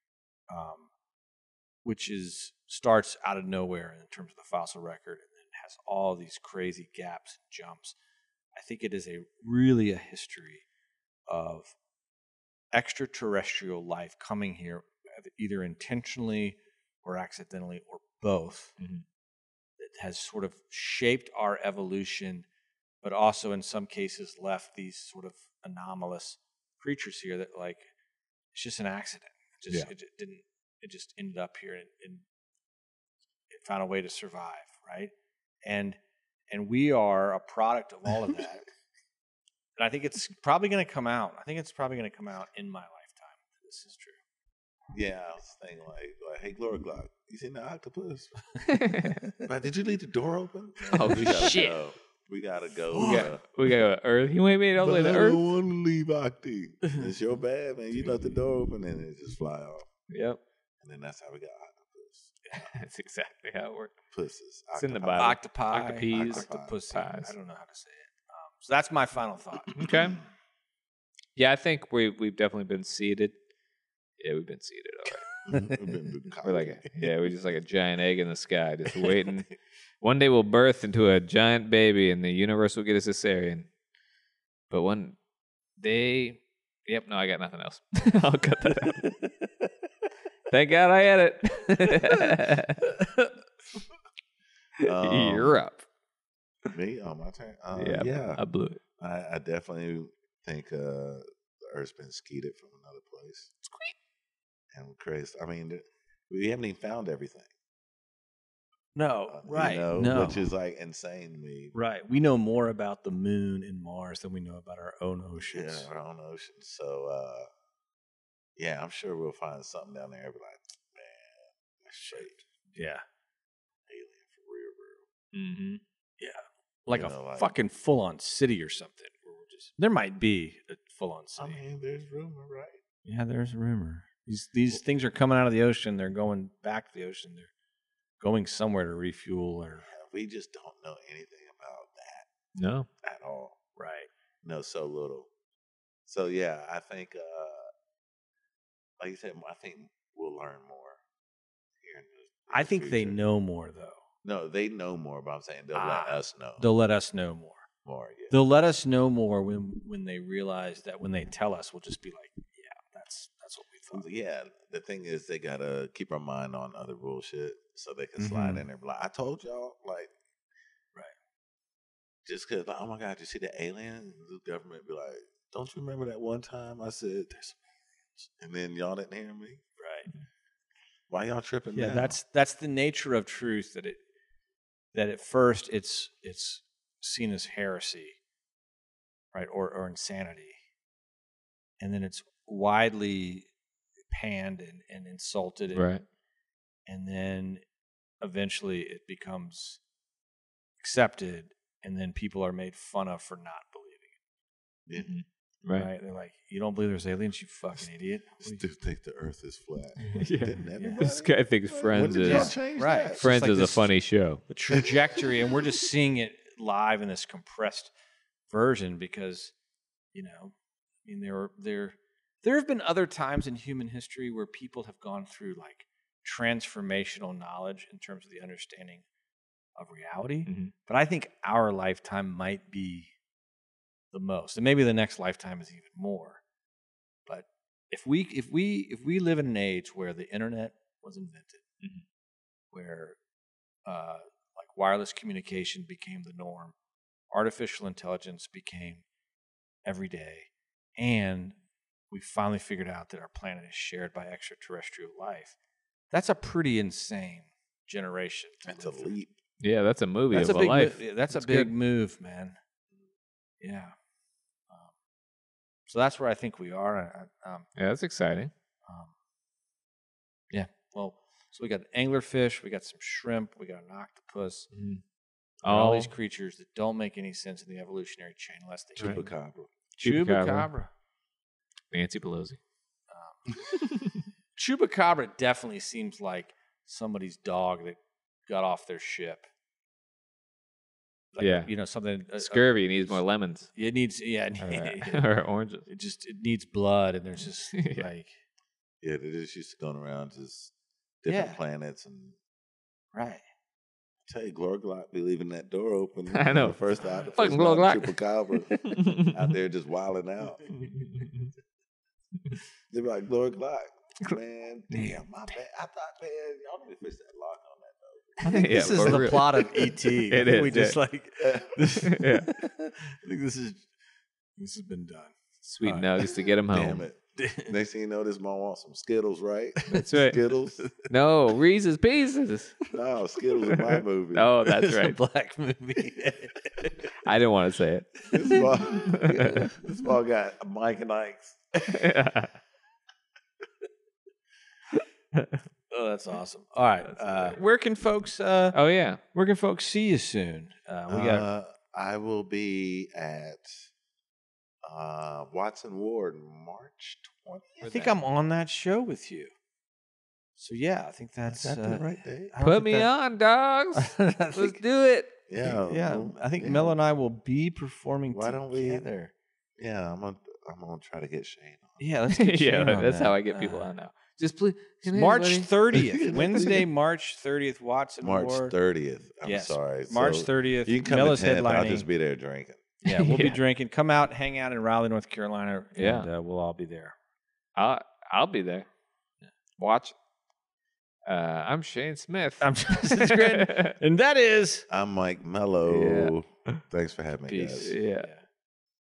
which starts out of nowhere in terms of the fossil record, and then has all these crazy gaps and jumps. I think it is really a history of extraterrestrial life coming here, either intentionally or accidentally or both. That has sort of shaped our evolution, but also in some cases left these sort of anomalous creatures here that like it's just an accident. It just ended up here and it found a way to survive, right? And we are a product of all of that. And I think it's probably going to come out. I think it's probably going to come out in my lifetime. This is true. Yeah, I was thinking like, hey, Glory Glock, you seen the octopus? But did you leave the door open? Oh, we gotta shit. Go. We gotta go. We got to Earth. You ain't made it all the way But to I Earth. don't want to leave Octi. It's your bad, man. You left the door open and it just fly off. Yep. And then that's how we got octopus. That's exactly how it works. Pusses. It's in the Octopi. Bible. Octopi, Octopees. octopus. Pies. I don't know how to say it. So that's my final thought. Okay. Yeah, I think we've definitely been seeded. Yeah, we've been seeded already. We're just like a giant egg in the sky, just waiting. One day we'll birth into a giant baby, and the universe will get a cesarean. But one day, no, I got nothing else. I'll cut that out. Thank God I had it. You're up. Me? Oh, my turn? Yeah, I blew it. I definitely think the Earth's been skeeted from another place. And crazy. I mean, we haven't even found everything. No, right. No. Which is like insane to me. Right. We know more about the moon and Mars than we know about our own oceans. Yeah, our own oceans. So, I'm sure we'll find something down there. But like, man, that's shaped. Yeah. Alien for real. Mm-hmm. Yeah. Like fucking full-on city or something. There might be a full-on city. I mean, there's rumor, right? Yeah, there's a rumor. These things are coming out of the ocean. They're going back to the ocean. They're going somewhere to refuel. Or we just don't know anything about that. No, at all. Right. No, so little. So yeah, I think, like you said, I think we'll learn more here. I think they know more, though. No, they know more, but I'm saying they'll let us know. They'll let us know more. Yeah. They'll let us know more when they realize that when they tell us, we'll just be like, yeah, that's what we thought. Yeah, the thing is, they gotta keep our mind on other bullshit so they can slide in there. Like, I told y'all, like, right? Just because, like, oh my God, you see the alien? The government be like, don't you remember that one time I said there's some aliens, and then y'all didn't hear me? Right. Why y'all tripping? Yeah, now? that's the nature of truth. That at first it's seen as heresy, right, or insanity, and then it's widely panned and insulted, right, and then eventually it becomes accepted, and then people are made fun of for not believing it. Yeah. Right. They're like, you don't believe there's aliens, you fucking idiot. Still think the Earth is flat. This guy thinks Friends is right. Friends like is a funny show. The trajectory, and we're just seeing it live in this compressed version because, there have been other times in human history where people have gone through like transformational knowledge in terms of the understanding of reality. Mm-hmm. But I think our lifetime might be the most, and maybe the next lifetime is even more. But if we live in an age where the internet was invented, where like wireless communication became the norm, artificial intelligence became every day, and we finally figured out that our planet is shared by extraterrestrial life, that's a pretty insane generation. That's a leap. Yeah, that's a movie That's of a big life. That's a big move, man. Yeah. So that's where I think we are. Yeah, that's exciting. Yeah. Well, so we got anglerfish, we got some shrimp, we got an octopus. All these creatures that don't make any sense in the evolutionary chain unless they Chupacabra. Chupacabra. Nancy Pelosi. Chupacabra definitely seems like somebody's dog that got off their ship. Like, something. Scurvy needs more lemons. It needs, or oranges. It needs blood, and there's just like. Yeah, they're just used to going around just different planets and. Right. tell you, Glor Glock be leaving that door open. I know. The first out, the Fucking first Glor Glock. Chupacabra out there just wilding out. They be like, Glor Glock. Man, damn, my bad. I thought, man, y'all need to fix that lock on that door. I think this is for the real. plot of E.T. It I think is, we just like this. Yeah. I think this has been done. Sweet All right. nugs to get him home. Damn it. Next thing you know, this mom wants some Skittles, right? That's right. Skittles. No, Reese's Pieces. No, Skittles in my movie. Oh, that's It's a right. black movie. I didn't want to say This ball got Mike and Ike's. it. Oh, that's awesome. All right. Where can folks Oh yeah. where can folks see you soon? We got I will be at Watson Ward March 20th. I think I'm on that show with you. So yeah, I think that's Is that the right date? I don't Put think me that- on, dogs. I Let's think- do it. Yeah. yeah, well, I think yeah. Mel and I will be performing Why don't we- together. Yeah, I'm gonna try to get Shane on. Yeah, let's get Yeah, Shane on that's that. how I get people on now. Just please. It's March 30th, Wednesday, March 30th, Watson March Ward. 30th. I'm Yes, sorry. March So 30th. You can come Mella's to 10th. I'll headlining. just be there drinking. Yeah, we'll be Yeah. drinking. Come out, hang out in Raleigh, North Carolina. Yeah. And, we'll all be there. I'll be there. Watch. I'm Shane Smith. I'm just great. And that is I'm Mike Mello. Thanks for having me, peace. guys. Yeah.